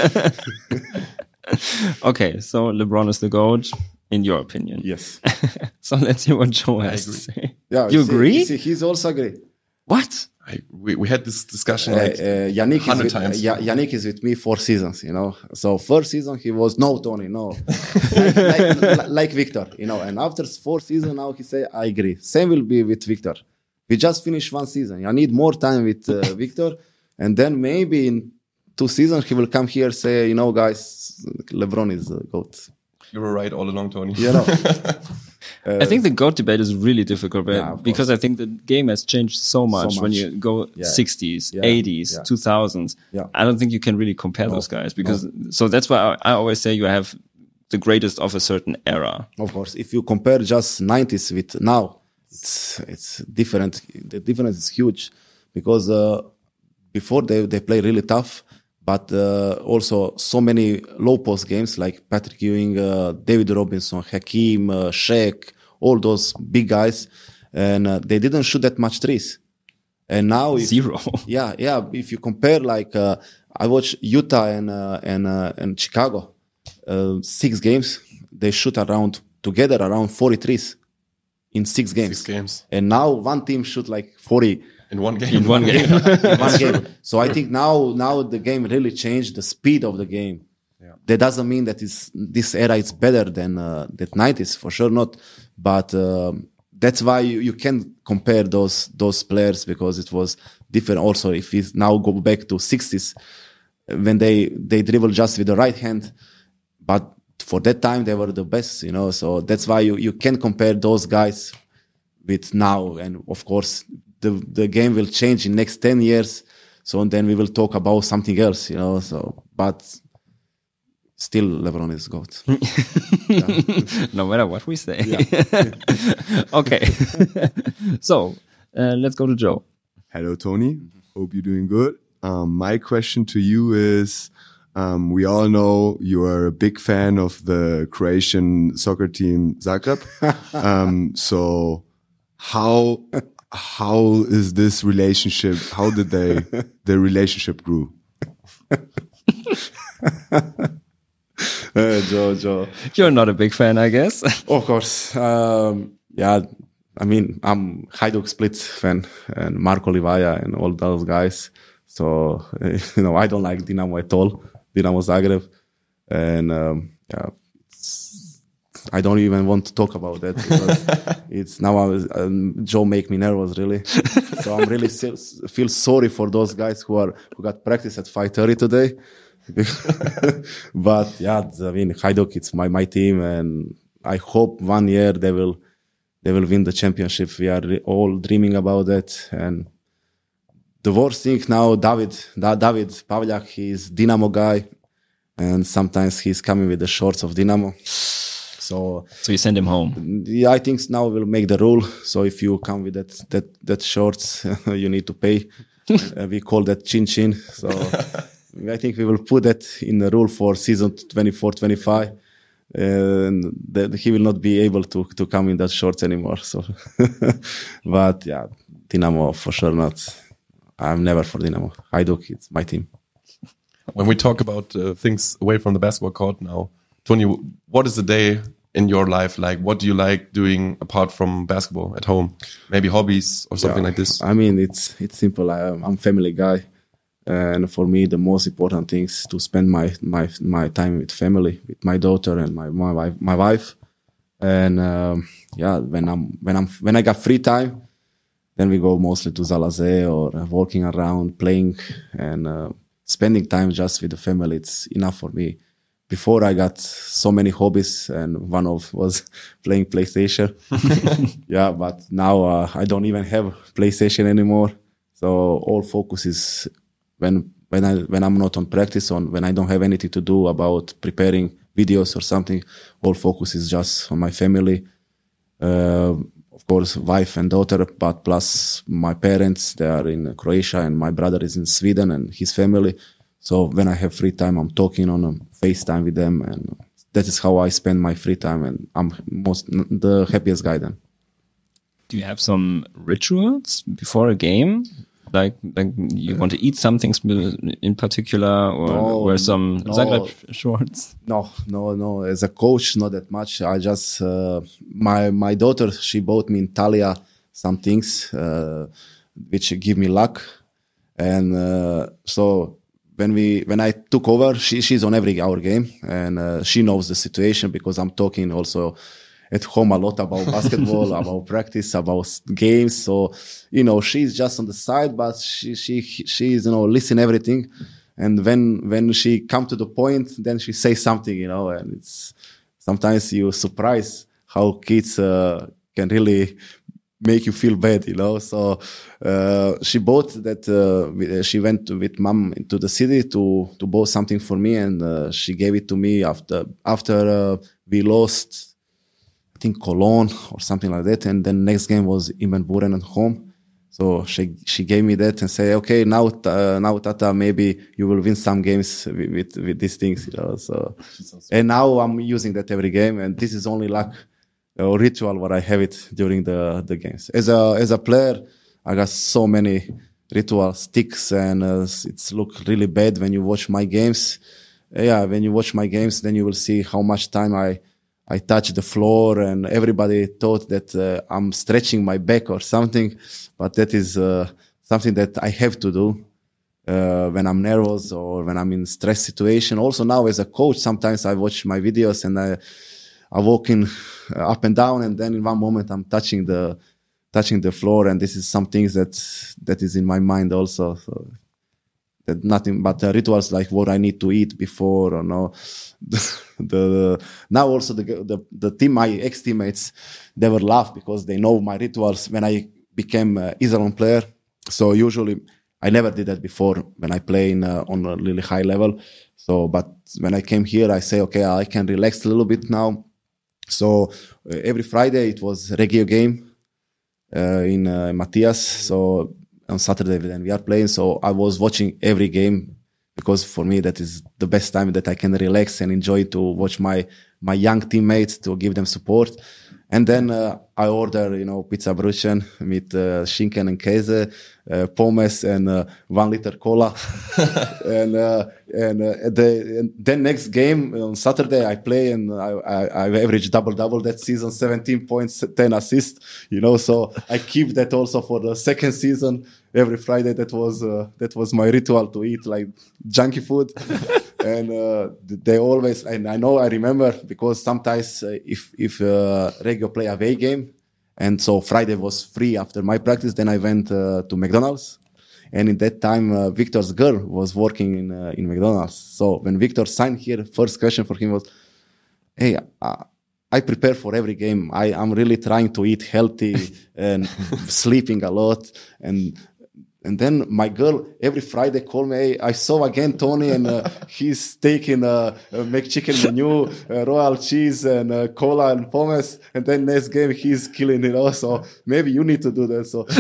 Okay, so LeBron is the GOAT, in your opinion. Yes. So let's hear what Joe has to agree. say. Yeah. You see, agree? See, he's also agree. What? I, we we had this discussion Uh, like uh, Yannick, is hundred with, times. uh, Ya- Yannick is with me four seasons, you know. So first season he was no Tony, no, like, like, like Victor, you know. And after four season now he say I agree. Same will be with Victor. We just finished one season. I need more time with uh, Victor, and then maybe in two seasons he will come here say, you know, guys, LeBron is the GOAT. You were right all along, Tony. You know. I think the GOAT debate is really difficult, right? Yeah, of because I think the game has changed so much, So when much. you go Yeah. sixties, Yeah. eighties, Yeah. two thousands. Yeah. I don't think you can really compare those guys because so that's why I, I always say you have the greatest of a certain era. Of course, if you compare just nineties with now, it's it's different. The difference is huge because uh, before they they play really tough, but uh, also so many low post games like Patrick Ewing, uh, David Robinson, Hakeem, uh, Shaq, all those big guys, and uh, they didn't shoot that much threes. And now, if, Zero. yeah, yeah. If you compare, like uh, I watch Utah and uh, and uh, and Chicago, uh, six games they shoot around together around forty threes in six games. Six games. And now one team shoot like forty In one game. In one game. in one game. So I think now now the game really changed the speed of the game. Yeah. That doesn't mean that is this era is better than uh, that nineties, for sure not. But um, that's why you, you can compare those those players because it was different. Also, if we now go back to sixties, when they they dribble just with the right hand, but for that time they were the best, you know. So that's why you you can compare those guys with now, and of course the the game will change in next ten years. So then we will talk about something else, you know. So but. Still, LeBron is GOAT. No matter what we say. Okay. So uh, let's go to Joe. Hello, Tony. Hope you're doing good. Um, my question to you is, um, we all know you are a big fan of the Croatian soccer team Zagreb. um, so how how is this relationship? How did they the relationship grew? uh, Joe, Joe. You're not a big fan, I guess. Of course. Um, yeah, I mean, I'm Hajduk Split fan and Marko Livaja and all those guys. So, you know, I don't like Dinamo at all, Dinamo Zagreb. And, um, yeah, it's, I don't even want to talk about that because it's now I was, um, Joe make me nervous, really. So I'm really still, feel sorry for those guys who are, who got practice at five thirty today. But yeah, I mean, Hajduk, it's my, my team, and I hope one year they will, they will win the championship. We are all dreaming about that. And the worst thing now, David, da, David Pavljak, he's Dinamo guy, and sometimes he's coming with the shorts of Dinamo. So, So you send him home. yeah, I think now we'll make the rule. So if you come with that that that shorts, you need to pay. uh, we call that chin chin. So I think we will put that in the rule for season twenty-four twenty-five. And that he will not be able to to come in that shorts anymore. So, but yeah, Dinamo for sure not. I'm never for Dinamo. Hajduk, it's my team. When we talk about uh, things away from the basketball court now, Tony, what is the day in your life? Like, what do you like doing apart from basketball at home? Maybe hobbies or something Yeah, like this? I mean, it's it's simple. I, I'm a family guy, and for me, the most important thing is to spend my my my time with family, with my daughter and my my wife. My wife, and um, yeah, when I'm when I'm when I got free time, then we go mostly to Zalazé or uh, walking around, playing, and uh, spending time just with the family. It's enough for me. Before I got so many hobbies, and one of was playing PlayStation. Yeah, but now uh, I don't even have PlayStation anymore. So all focus is when when I when I'm not on practice, on when I don't have anything to do about preparing videos or something. All focus is just on my family. Uh, of course, wife and daughter, but plus my parents. They are in Croatia, and my brother is in Sweden and his family. So when I have free time, I'm talking on a FaceTime with them, and that is how I spend my free time, and I'm most the happiest guy then. Do you have some rituals before a game? Like, like you want to eat something in particular, or No, wear some no. Zagreb shorts? No, no, no. As a coach, not that much. I just uh, my my daughter, she bought me in Thalia some things uh, which give me luck, and uh, so. When we when I took over, she she's on every our game, and uh, she knows the situation because I'm talking also at home a lot about basketball, about practice, about games. So you know, she's just on the side, but she she she's you know listen everything, and when when she come to the point, then she says something, you know, and it's sometimes you surprise how kids uh, can really make you feel bad, you know. So uh, she bought that. Uh, she went to, with mom into the city to to buy something for me, and uh, she gave it to me after after uh, we lost, I think Cologne or something like that. And then next game was Ibn Buren at home. So she she gave me that and say, okay, now uh, now Tata, maybe you will win some games with with, with these things, you know. So and now I'm using that every game, and this is only luck. A ritual what I have it during the the games. As a as a player, I got so many ritual sticks, and uh, it's look really bad when you watch my games. Yeah, when you watch my games, then you will see how much time I I touch the floor, and everybody thought that uh, I'm stretching my back or something, but that is uh, something that I have to do uh, when I'm nervous or when I'm in stress situation. Also now as a coach, sometimes I watch my videos and I. I'm walking up and down, and then in one moment I'm touching the touching the floor, and this is some things that that is in my mind also. So that nothing but uh, rituals like what I need to eat before, or no. The, the now also the the the team, my ex teammates, they were laugh because they know my rituals when I became uh, Iserlohn player. So usually I never did that before when I play in, uh, on a really high level. So, but when I came here, I say, okay, I can relax a little bit now. So uh, every Friday it was Regio game uh, in uh, Matthias. So on Saturday then we are playing. So I was watching every game because for me that is the best time that I can relax and enjoy to watch my my young teammates, to give them support. And then uh, I order, you know, pizza Brötchen with uh, Schinken and Käse, uh, pommes, and uh, one liter cola. and uh, and, uh, the, and then next game on Saturday I play, and I, I, I average double double that season, seventeen points, ten assists. You know, so I keep that also for the second season. Every Friday that was uh, that was my ritual to eat like junky food. And uh, they always, and I know I remember because sometimes uh, if if uh, Regio play away game, and so Friday was free after my practice, then I went uh, to McDonald's, and in that time uh, Victor's girl was working in uh, in McDonald's. So when Victor signed here, first question for him was, "Hey, uh, I prepare for every game. I am really trying to eat healthy and sleeping a lot and." And then my girl every Friday call me, hey, I saw again Tony, and uh, he's taking a, a McChicken menu, uh, royal cheese and uh, cola and pommes. And then next game he's killing it also. Maybe you need to do that. So,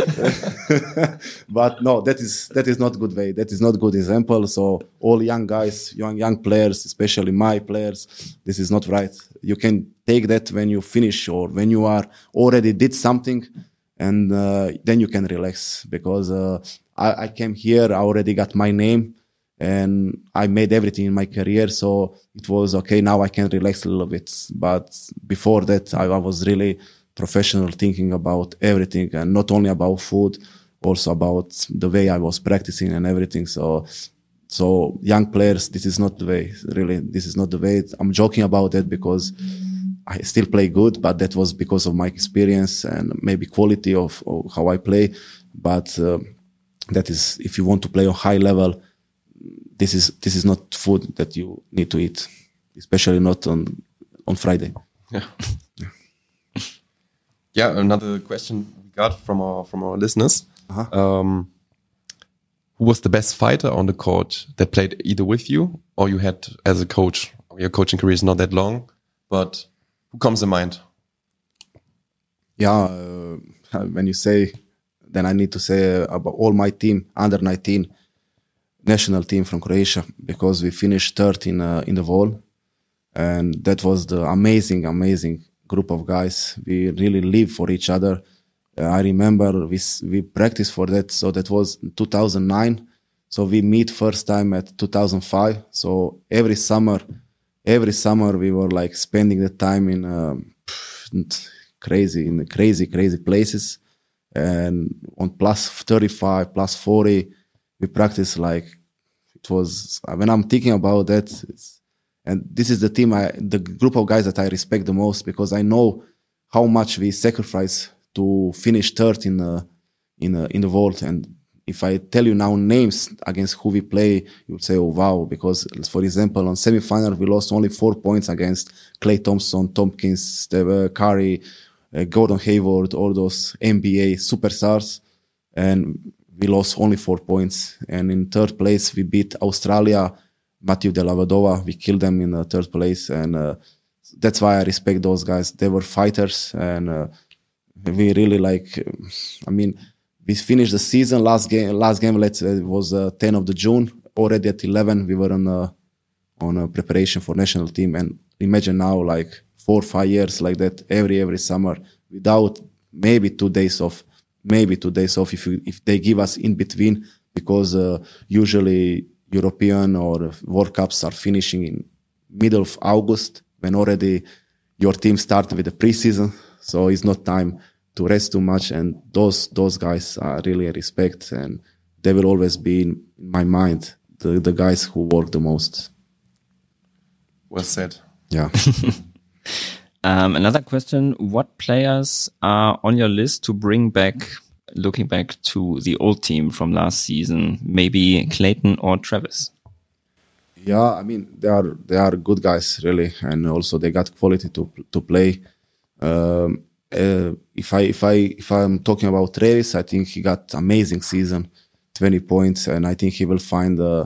but no, that is that is not good way. That is not good example. So all young guys, young young players, especially my players, this is not right. You can take that when you finish or when you are already did something. And uh, then you can relax because uh, I, I came here, I already got my name, and I made everything in my career. So it was okay. Now I can relax a little bit. But before that, I, I was really professional, thinking about everything, and not only about food, also about the way I was practicing and everything. So, so young players, this is not the way. Really, this is not the way. I'm joking about that because I still play good, but that was because of my experience and maybe quality of, of how I play. But uh, that is, if you want to play on high level, this is this is not food that you need to eat, especially not on on Friday. Yeah. Yeah. Another question we got from our from our listeners. Uh-huh. Um, who was the best fighter on the court that played either with you or you had as a coach? Your coaching career is not that long, but who comes in mind? Yeah, uh, when you say, then I need to say about all my team, under nineteen national team from Croatia, because we finished third in, uh, in the wall. And that was the amazing, amazing group of guys. We really live for each other. Uh, I remember we we practiced for that. So that was two thousand nine. So we meet first time at two thousand five. So every summer, every summer we were like spending the time in um, crazy, in crazy, crazy places. And on plus thirty-five, plus forty, we practice like it was, when I'm thinking about that, it's, and this is the team, I, the group of guys that I respect the most, because I know how much we sacrifice to finish third in the, in the, in the world. And if I tell you now names against who we play, you'll say, oh, wow. Because, for example, on semi-final, we lost only four points against Klay Thompson, Tompkins, Steve Curry, uh, Gordon Hayward, all those N B A superstars. And we lost only four points. And in third place, we beat Australia, Matthew Dellavedova. We killed them in the third place. And uh, that's why I respect those guys. They were fighters. And uh, we really like, I mean, we finished the season. Last game, last game, let's say, was uh, tenth of the June. Already at eleven, we were on a, on a preparation for national team. And imagine now, like four or five years like that, every every summer, without maybe two days off. Maybe two days off if you, if they give us in between, because uh, usually European or World Cups are finishing in middle of August, when already your team started with the preseason. So it's not time to rest too much. And those those guys are really a respect, and they will always be in my mind, the, the guys who work the most. Well said. Yeah. Um, another question, what players are on your list to bring back, looking back to the old team from last season, maybe Clayton or Travis? Yeah, I mean, they are they are good guys, really, and also they got quality to to play. Um, uh, if I if I if I'm talking about Travis, I think he got amazing season, twenty points, and I think he will find uh,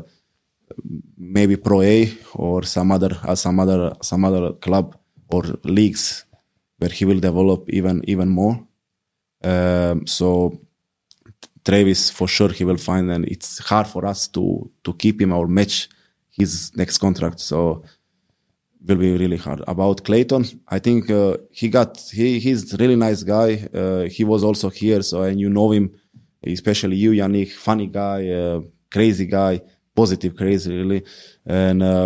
maybe Pro A or some other uh, some other some other club or leagues where he will develop even even more. Um, so Travis, for sure, he will find, and it's hard for us to to keep him or match his next contract. So will be really hard. About Clayton, I think uh, he got he he's a really nice guy. Uh, he was also here, so and you know him, especially you, Yannick, funny guy, uh, crazy guy, positive crazy really, and. Uh,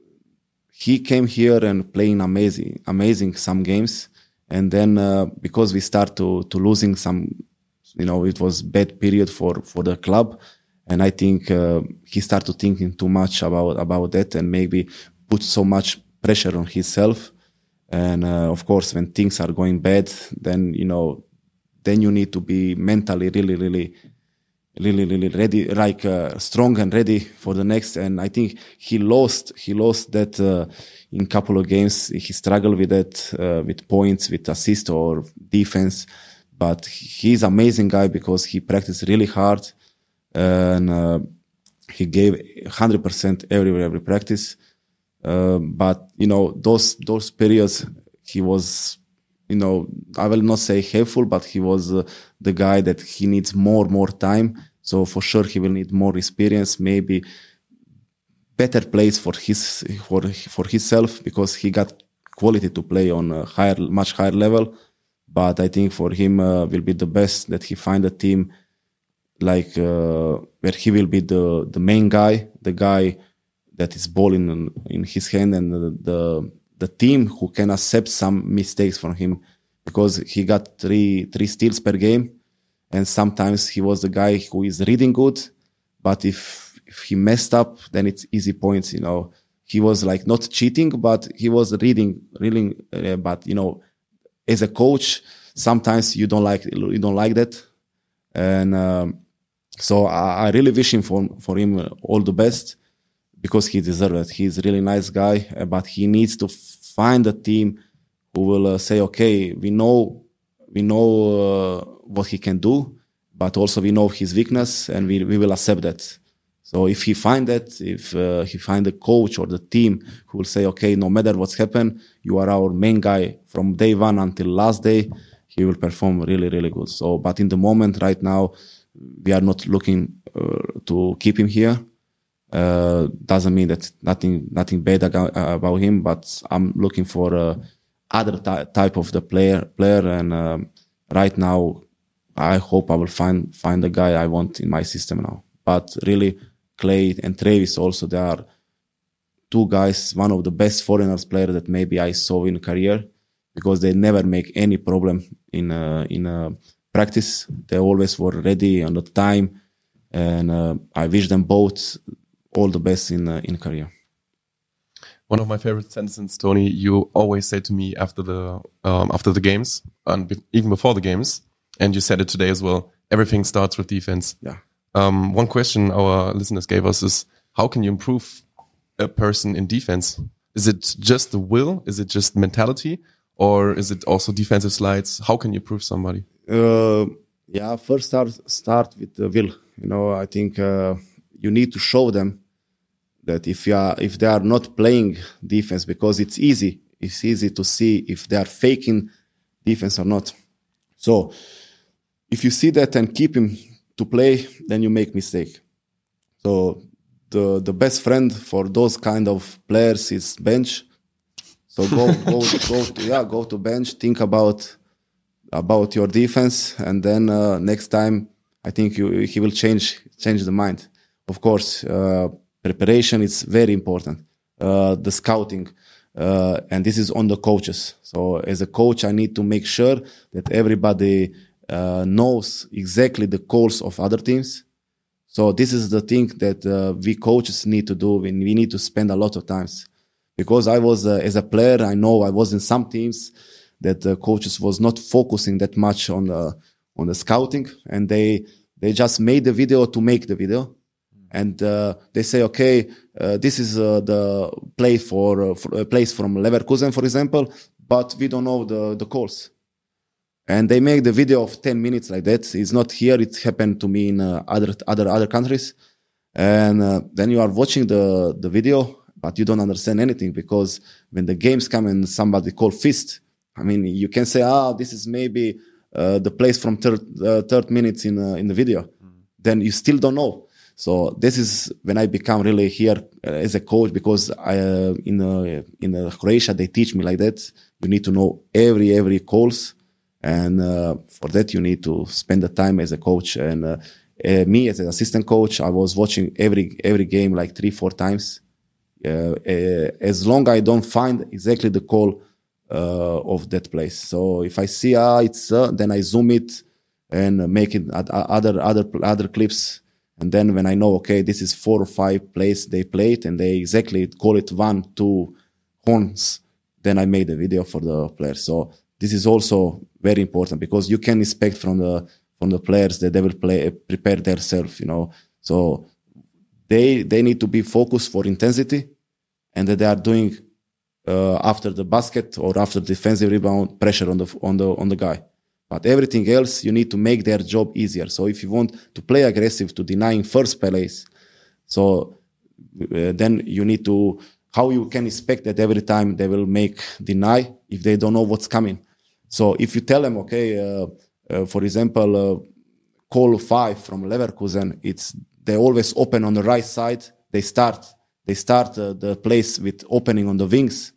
He came here and playing amazing, amazing some games, and then uh, because we start to to losing some, you know, it was bad period for for the club, and I think uh, he started thinking too much about about that, and maybe put so much pressure on himself. And uh, of course, when things are going bad, then you know, then you need to be mentally really, really. really, really ready, like uh, strong and ready for the next. And I think he lost, he lost that uh, in couple of games. He struggled with that, uh, with points, with assist or defense. But he's an amazing guy because he practiced really hard and uh, he gave one hundred percent every every practice. Uh, but you know, those those periods, he was. You know, I will not say helpful, but he was uh, the guy that he needs more, more time. So for sure, he will need more experience, maybe better plays for his for for himself, because he got quality to play on a higher, much higher level. But I think for him uh, will be the best that he find a team like uh, where he will be the the main guy, the guy that is ball in in his hand, and the the, the team who can accept some mistakes from him, because he got three three steals per game, and sometimes he was the guy who is reading good, but if if he messed up, then it's easy points. You know, he was like not cheating, but he was reading, reading. Uh, but you know, as a coach, sometimes you don't like you don't like that, and um, so I, I really wish him for for him all the best, because he deserves it. He's a really nice guy, uh, but he needs to find a team who will uh, say, okay, we know we know uh, what he can do, but also we know his weakness, and we we will accept that. So if he find that, if uh, he find a coach or the team who will say, okay, no matter what's happened, you are our main guy from day one until last day, he will perform really, really good. So, but in the moment right now, we are not looking uh, to keep him here. Uh, doesn't mean that nothing, nothing bad about him, but I'm looking for uh, other ty- type of the player, player. And um, right now, I hope I will find, find the guy I want in my system now. But really, Clay and Travis also, they are two guys, one of the best foreigners players that maybe I saw in career, because they never make any problem in uh, in uh, practice. They always were ready on the time, and uh, I wish them both all the best in uh, in career. One of my favorite sentences, Tony, you always say to me after the um, after the games, and be- even before the games, and you said it today as well. Everything starts with defense. Yeah. Um, one question our listeners gave us is, how can you improve a person in defense? Is it just the will? Is it just mentality? Or is it also defensive slides? How can you improve somebody? Uh, yeah, first start start with the will. You know, I think uh, you need to show them that if you are, if they are not playing defense, because it's easy, it's easy to see if they are faking defense or not. So if you see that and keep him to play, then you make mistake. So the the best friend for those kind of players is bench. So go go go to, yeah go to bench. Think about about your defense, and then uh, next time I think you, he will change change the mind. Of course, uh, preparation is very important. Uh, the scouting, uh, and this is on the coaches. So as a coach, I need to make sure that everybody uh, knows exactly the calls of other teams. So this is the thing that uh, we coaches need to do. We, we need to spend a lot of times. Because I was, uh, as a player, I know I was in some teams that the coaches was not focusing that much on the, on the scouting, and they, they just made the video to make the video. And, uh, they say, okay, uh, this is, uh, the play for, uh, for a place from Leverkusen, for example, but we don't know the, the calls. And they make the video of ten minutes like that. It's not here. It happened to me in uh, other, other, other countries. And, uh, then you are watching the, the video, but you don't understand anything, because when the games come and somebody call fist, I mean, you can say, ah, this is maybe uh, the place from third, uh, third minutes in uh, in the video. Mm. Then you still don't know. So this is when I become really here uh, as a coach, because I uh, in uh, in uh, Croatia they teach me like that. You need to know every every calls, and uh, for that you need to spend the time as a coach. And uh, uh, me as an assistant coach, I was watching every every game like three four times. Uh, uh, as long I don't find exactly the call uh, of that place. So if I see ah it's uh, then I zoom it and make it at other other other clips, and then when I know okay this is four or five plays they played and they exactly call it one two horns, then I made the video for the players. So this is also very important, because you can expect from the from the players that they will play prepare themselves, you know. So they they need to be focused for intensity, and that they are doing uh, after the basket or after defensive rebound pressure on the on the on the guy. But everything else you need to make their job easier. So if you want to play aggressive to denying first plays, so uh, then you need to how you can expect that every time they will make deny if they don't know what's coming. So if you tell them okay, uh, uh, for example, uh, call five from Leverkusen, it's they always open on the right side. They start. They start uh, the place with opening on the wings.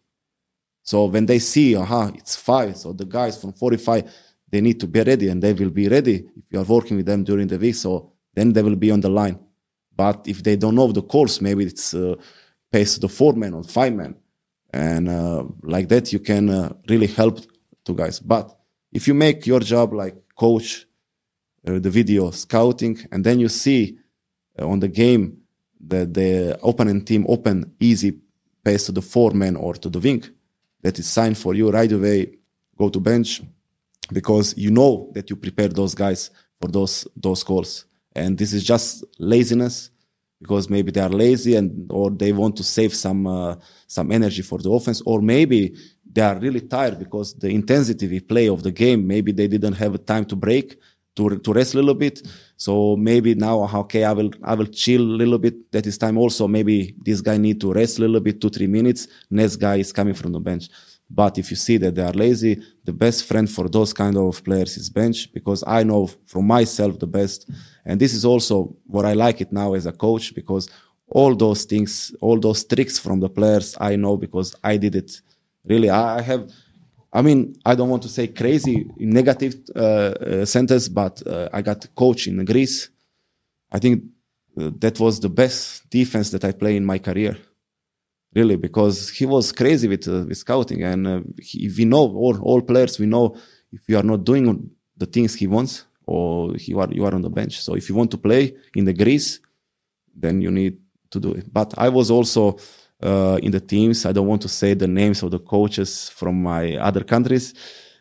So when they see, aha, it's five, so the guys from forty-five, they need to be ready, and they will be ready if you are working with them during the week. So then they will be on the line. But if they don't know the calls, maybe it's uh, pass to the four man or five man. And uh, like that, you can uh, really help two guys. But if you make your job like coach, uh, the video scouting, and then you see uh, on the game that the opponent team open easy pass to the four man or to the wing, that is sign for you right away, go to bench, because you know that you prepare those guys for those those calls. And this is just laziness, because maybe they are lazy and or they want to save some uh, some energy for the offense, or maybe they are really tired because the intensity we play of the game, maybe they didn't have time to break, to to rest a little bit. So maybe now, okay, I will I will chill a little bit. That is time also. Maybe this guy need to rest a little bit, two, three minutes. Next guy is coming from the bench. But if you see that they are lazy, the best friend for those kind of players is bench, because I know from myself the best. And this is also what I like it now as a coach, because all those things, all those tricks from the players, I know because I did it. Really, I have, I mean, I don't want to say crazy in negative uh, uh, sentence, but uh, I got a coach in Greece. I think uh, that was the best defense that I played in my career. Really, because he was crazy with, uh, with scouting, and uh, he, we know all, all players. We know if you are not doing the things he wants, or you are you are on the bench. So if you want to play in the Greece, then you need to do it. But I was also uh, in the teams. I don't want to say the names of the coaches from my other countries.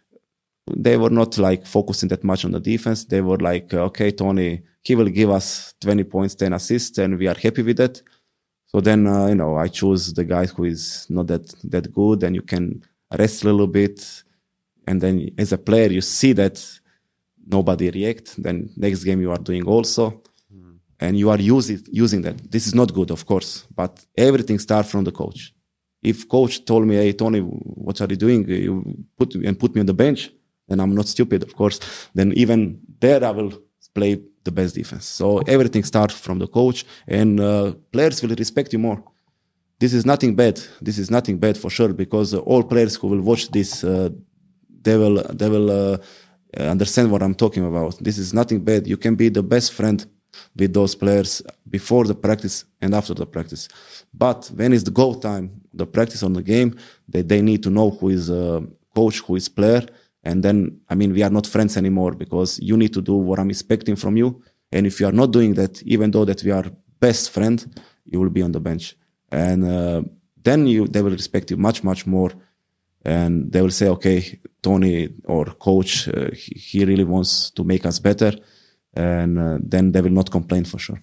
They were not like focusing that much on the defense. They were like, okay, Tony, he will give us twenty points, ten assists, and we are happy with that. So then, uh, you know, I choose the guy who is not that, that good, and you can rest a little bit. And then as a player, you see that nobody react. Then next game you are doing also. Mm. And you are using, using that. This is not good, of course, but everything starts from the coach. If coach told me, hey, Tony, what are you doing? You put and put me on the bench, then I'm not stupid, of course. Then even there I will play the best defense. So everything starts from the coach, and uh, players will respect you more. This is nothing bad. This is nothing bad for sure, because uh, all players who will watch this, uh, they will they will uh, understand what I'm talking about. This is nothing bad. You can be the best friend with those players before the practice and after the practice. But when it's the go time, the practice on the game, they, they need to know who is uh, coach, who is player. And then, I mean, we are not friends anymore, because you need to do what I'm expecting from you. And if you are not doing that, even though that we are best friend, you will be on the bench. And uh, then you, they will respect you much, much more. And they will say, okay, Tony or coach, uh, he, he really wants to make us better. And uh, then they will not complain for sure.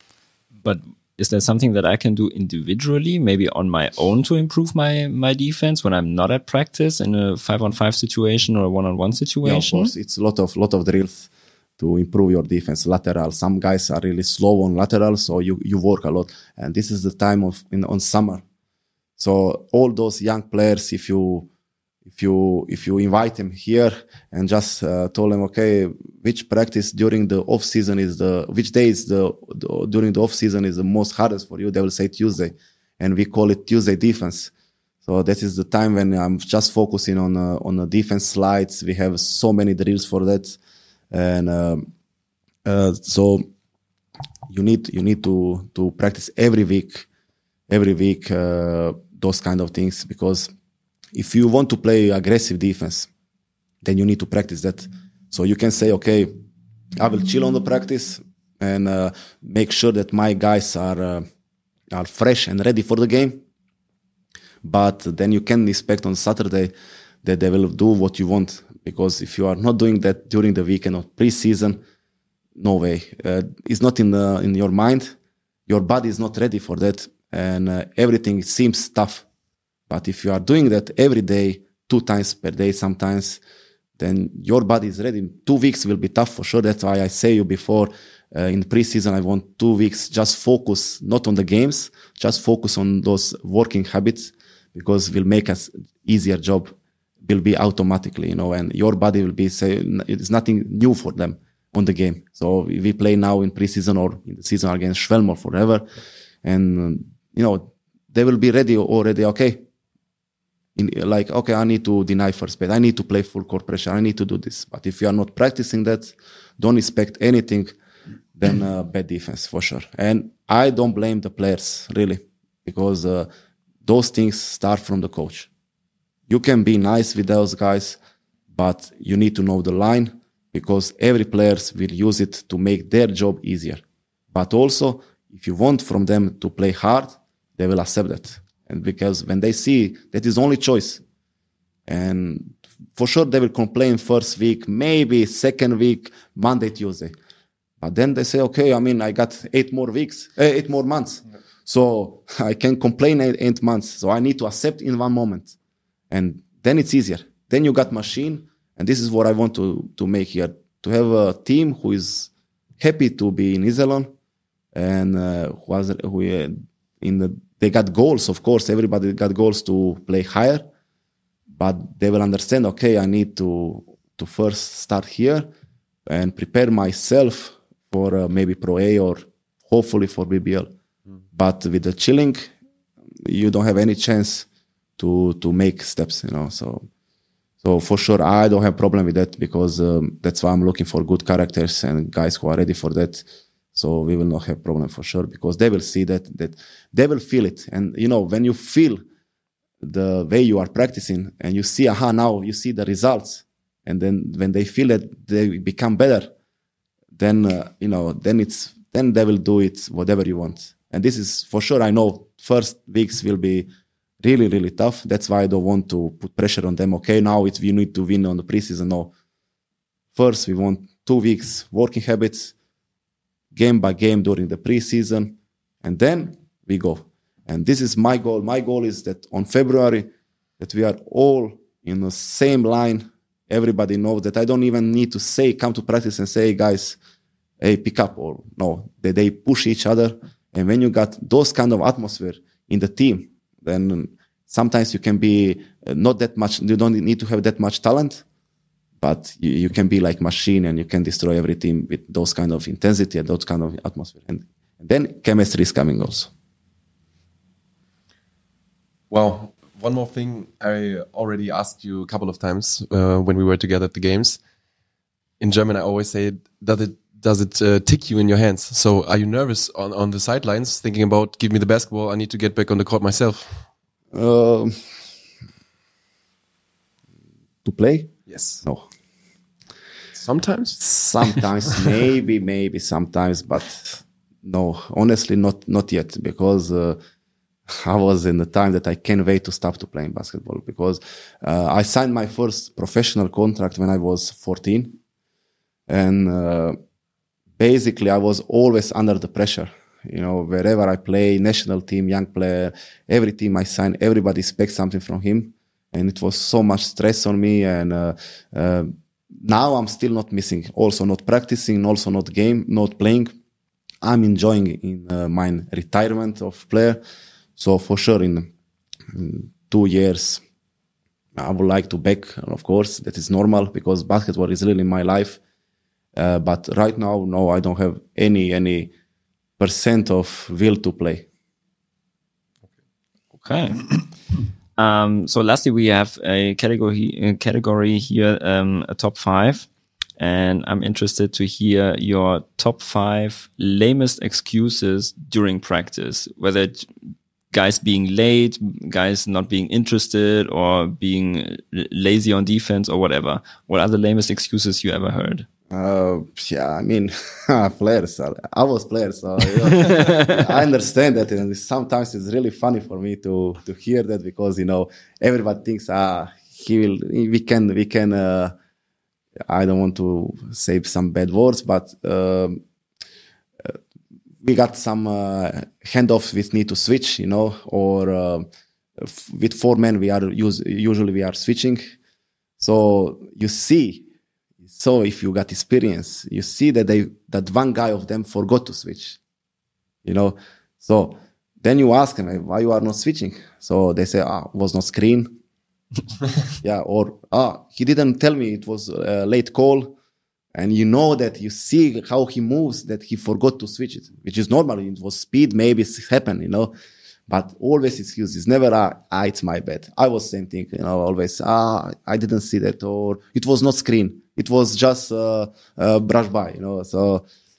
But is there something that I can do individually, maybe on my own, to improve my, my defense when I'm not at practice in a five on five situation or a one on one situation? Yeah, of course, it's a lot of lot of drills to improve your defense. Lateral, some guys are really slow on lateral, so you you work a lot. And this is the time of in on summer. So all those young players, if you if you if you invite them here and just uh, told them, okay, which practice during the off season is the which day is the, the during the off season is the most hardest for you, they will say Tuesday, and we call it Tuesday defense. So that is the time when I'm just focusing on uh, on the defense slides. We have so many drills for that, and um, uh, so you need you need to to practice every week, every week uh, those kind of things, because if you want to play aggressive defense, then you need to practice that. So you can say, okay, I will chill on the practice and uh, make sure that my guys are uh, are fresh and ready for the game. But then you can expect on Saturday that they will do what you want, because if you are not doing that during the weekend or pre-season, no way. Uh, it's not in the, in your mind. Your body is not ready for that, and uh, everything seems tough. But if you are doing that every day, two times per day sometimes, then your body is ready. Two weeks will be tough for sure. That's why I say you before, uh, in the preseason, I want two weeks, just focus not on the games, just focus on those working habits, because it will make us easier job, will be automatically, you know, and your body will be, say, it's nothing new for them on the game. So we play now in preseason or in the season against Schwelmer forever. And, you know, they will be ready already, okay, in, like, okay, I need to deny first base. I need to play full court pressure. I need to do this. But if you are not practicing that, don't expect anything than uh, bad defense for sure. And I don't blame the players really, because uh, those things start from the coach. You can be nice with those guys, but you need to know the line, because every player will use it to make their job easier. But also, if you want from them to play hard, they will accept that. And because when they see that is only choice, and for sure they will complain first week, maybe second week, Monday, Tuesday. But then they say, okay, I mean, I got eight more weeks, uh, eight more months. Yeah. So I can complain eight, eight months. So I need to accept in one moment. And then it's easier. Then you got machine. And this is what I want to, to make here. To have a team who is happy to be in Iserlohn, and uh, who has, who uh, in the, they got goals, of course. Everybody got goals to play higher. But they will understand, okay, I need to, to first start here and prepare myself for uh, maybe Pro A or hopefully for B B L. Mm. But with the chilling, you don't have any chance to to make steps, you know. So so for sure, I don't have problem with that, because um, that's why I'm looking for good characters and guys who are ready for that. So we will not have problem for sure, because they will see that, that they will feel it. And, you know, when you feel the way you are practicing and you see, aha, now you see the results, and then when they feel that they become better, then, uh, you know, then it's, then they will do it whatever you want. And this is for sure, I know first weeks will be really, really tough. That's why I don't want to put pressure on them. Okay, now it's, we need to win on the preseason. No. First, we want two weeks working habits, game by game during the preseason, and then we go. And this is my goal. My goal is that on February, that we are all in the same line. Everybody knows that I don't even need to say, come to practice and say, guys, hey, pick up. Or no, they, they push each other. And when you got those kind of atmosphere in the team, then sometimes you can be not that much, you don't need to have that much talent, but you, you can be like machine, and you can destroy every team with those kind of intensity and those kind of atmosphere. And, and then chemistry is coming also. Well, one more thing I already asked you a couple of times uh, when we were together at the games. In German, I always say, does it does it uh, tick you in your hands? So are you nervous on, on the sidelines, thinking about, give me the basketball, I need to get back on the court myself? Uh, to play? Yes. No. Sometimes? Sometimes, maybe, maybe sometimes, but no, honestly, not not yet, because uh, I was in the time that I can't wait to stop to playing basketball, because uh, I signed my first professional contract when I was fourteen. And uh, basically I was always under the pressure. You know, wherever I play, national team, young player, every team I sign, everybody expects something from him. And it was so much stress on me. And uh, uh, now I'm still not missing. Also not practicing, also not game, not playing. I'm enjoying in uh, my retirement of player. So for sure in, in two years, I would like to back, of course, that is normal, because basketball is really my life. Uh, but right now, no, I don't have any, any percent of will to play. Okay. um, so lastly, we have a category, a category here, um, a top five. And I'm interested to hear your top five lamest excuses during practice, whether it's guys being late, guys not being interested, or being lazy on defense, or whatever. What are the lamest excuses you ever heard? Uh, yeah, I mean, players. I was players, so you know, I understand that, and sometimes it's really funny for me to to hear that, because you know everybody thinks, ah, he will, we can, we can. Uh, I don't want to say some bad words, but um, uh, we got some uh, handoffs which need to switch, you know, or uh, f- with four men we are use, usually we are switching, so you see. So if you got experience, you see that they that one guy of them forgot to switch, you know. So then you ask him, why you are not switching? So they say, ah, was not screen. Yeah, or ah, he didn't tell me, it was a late call. And you know that you see how he moves, that he forgot to switch it, which is normal. It was speed, maybe it happened, you know. But always excuses, never, ah, ah, it's my bad. I was same thing, you know, always, ah, I didn't see that, or it was not screen. It was just uh, uh, brush by, you know. So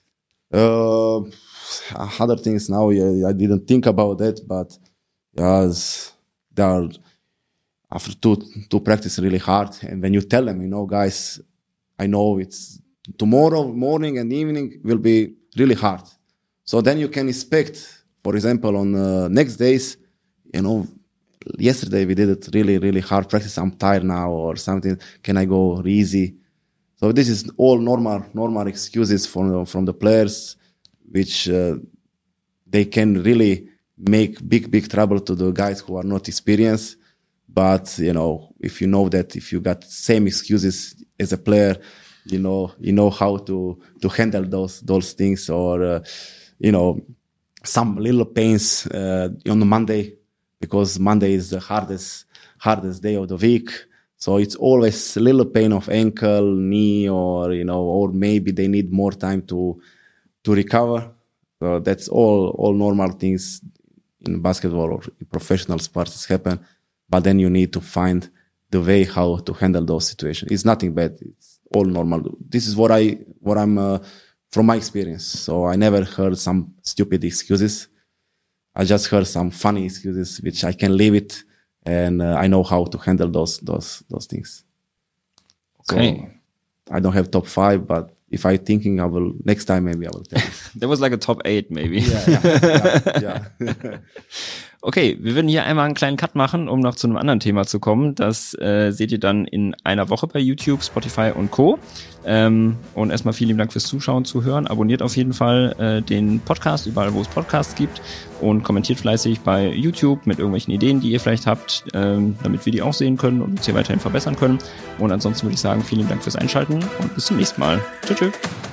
Uh, other things now, yeah, I didn't think about that, but yes, they are after two to practice really hard. And when you tell them, you know, guys, I know it's tomorrow morning and evening will be really hard. So then you can expect, for example, on uh, next days, you know, yesterday we did it really, really hard practice. I'm tired now or something. Can I go easy? So this is all normal, normal excuses from from the players, which uh, they can really make big, big trouble to the guys who are not experienced. But you know, if you know that if you got same excuses as a player, you know, you know how to to handle those those things, or uh, you know, some little pains uh, on the Monday, because Monday is the hardest hardest day of the week. So it's always a little pain of ankle, knee, or you know, or maybe they need more time to to recover. So that's all all normal things in basketball or in professional sports happen. But then you need to find the way how to handle those situations. It's nothing bad. It's all normal. This is what I what I'm uh, from my experience. So I never heard some stupid excuses. I just heard some funny excuses, which I can leave it, and uh, I know how to handle those those those things. Okay. So I don't have top five, but if I thinking, I will next time maybe I will tell you. There was like a top eight maybe. Yeah, yeah, yeah, yeah. Okay, wir würden hier einmal einen kleinen Cut machen, um noch zu einem anderen Thema zu kommen. Das äh, seht ihr dann in einer Woche bei YouTube, Spotify und Co. Ähm, und erstmal vielen lieben Dank fürs Zuschauen, Zuhören. Abonniert auf jeden Fall äh, den Podcast, überall wo es Podcasts gibt, und kommentiert fleißig bei YouTube mit irgendwelchen Ideen, die ihr vielleicht habt, ähm, damit wir die auch sehen können und uns hier weiterhin verbessern können. Und ansonsten würde ich sagen, vielen lieben Dank fürs Einschalten und bis zum nächsten Mal. Tschüss. Tschüss.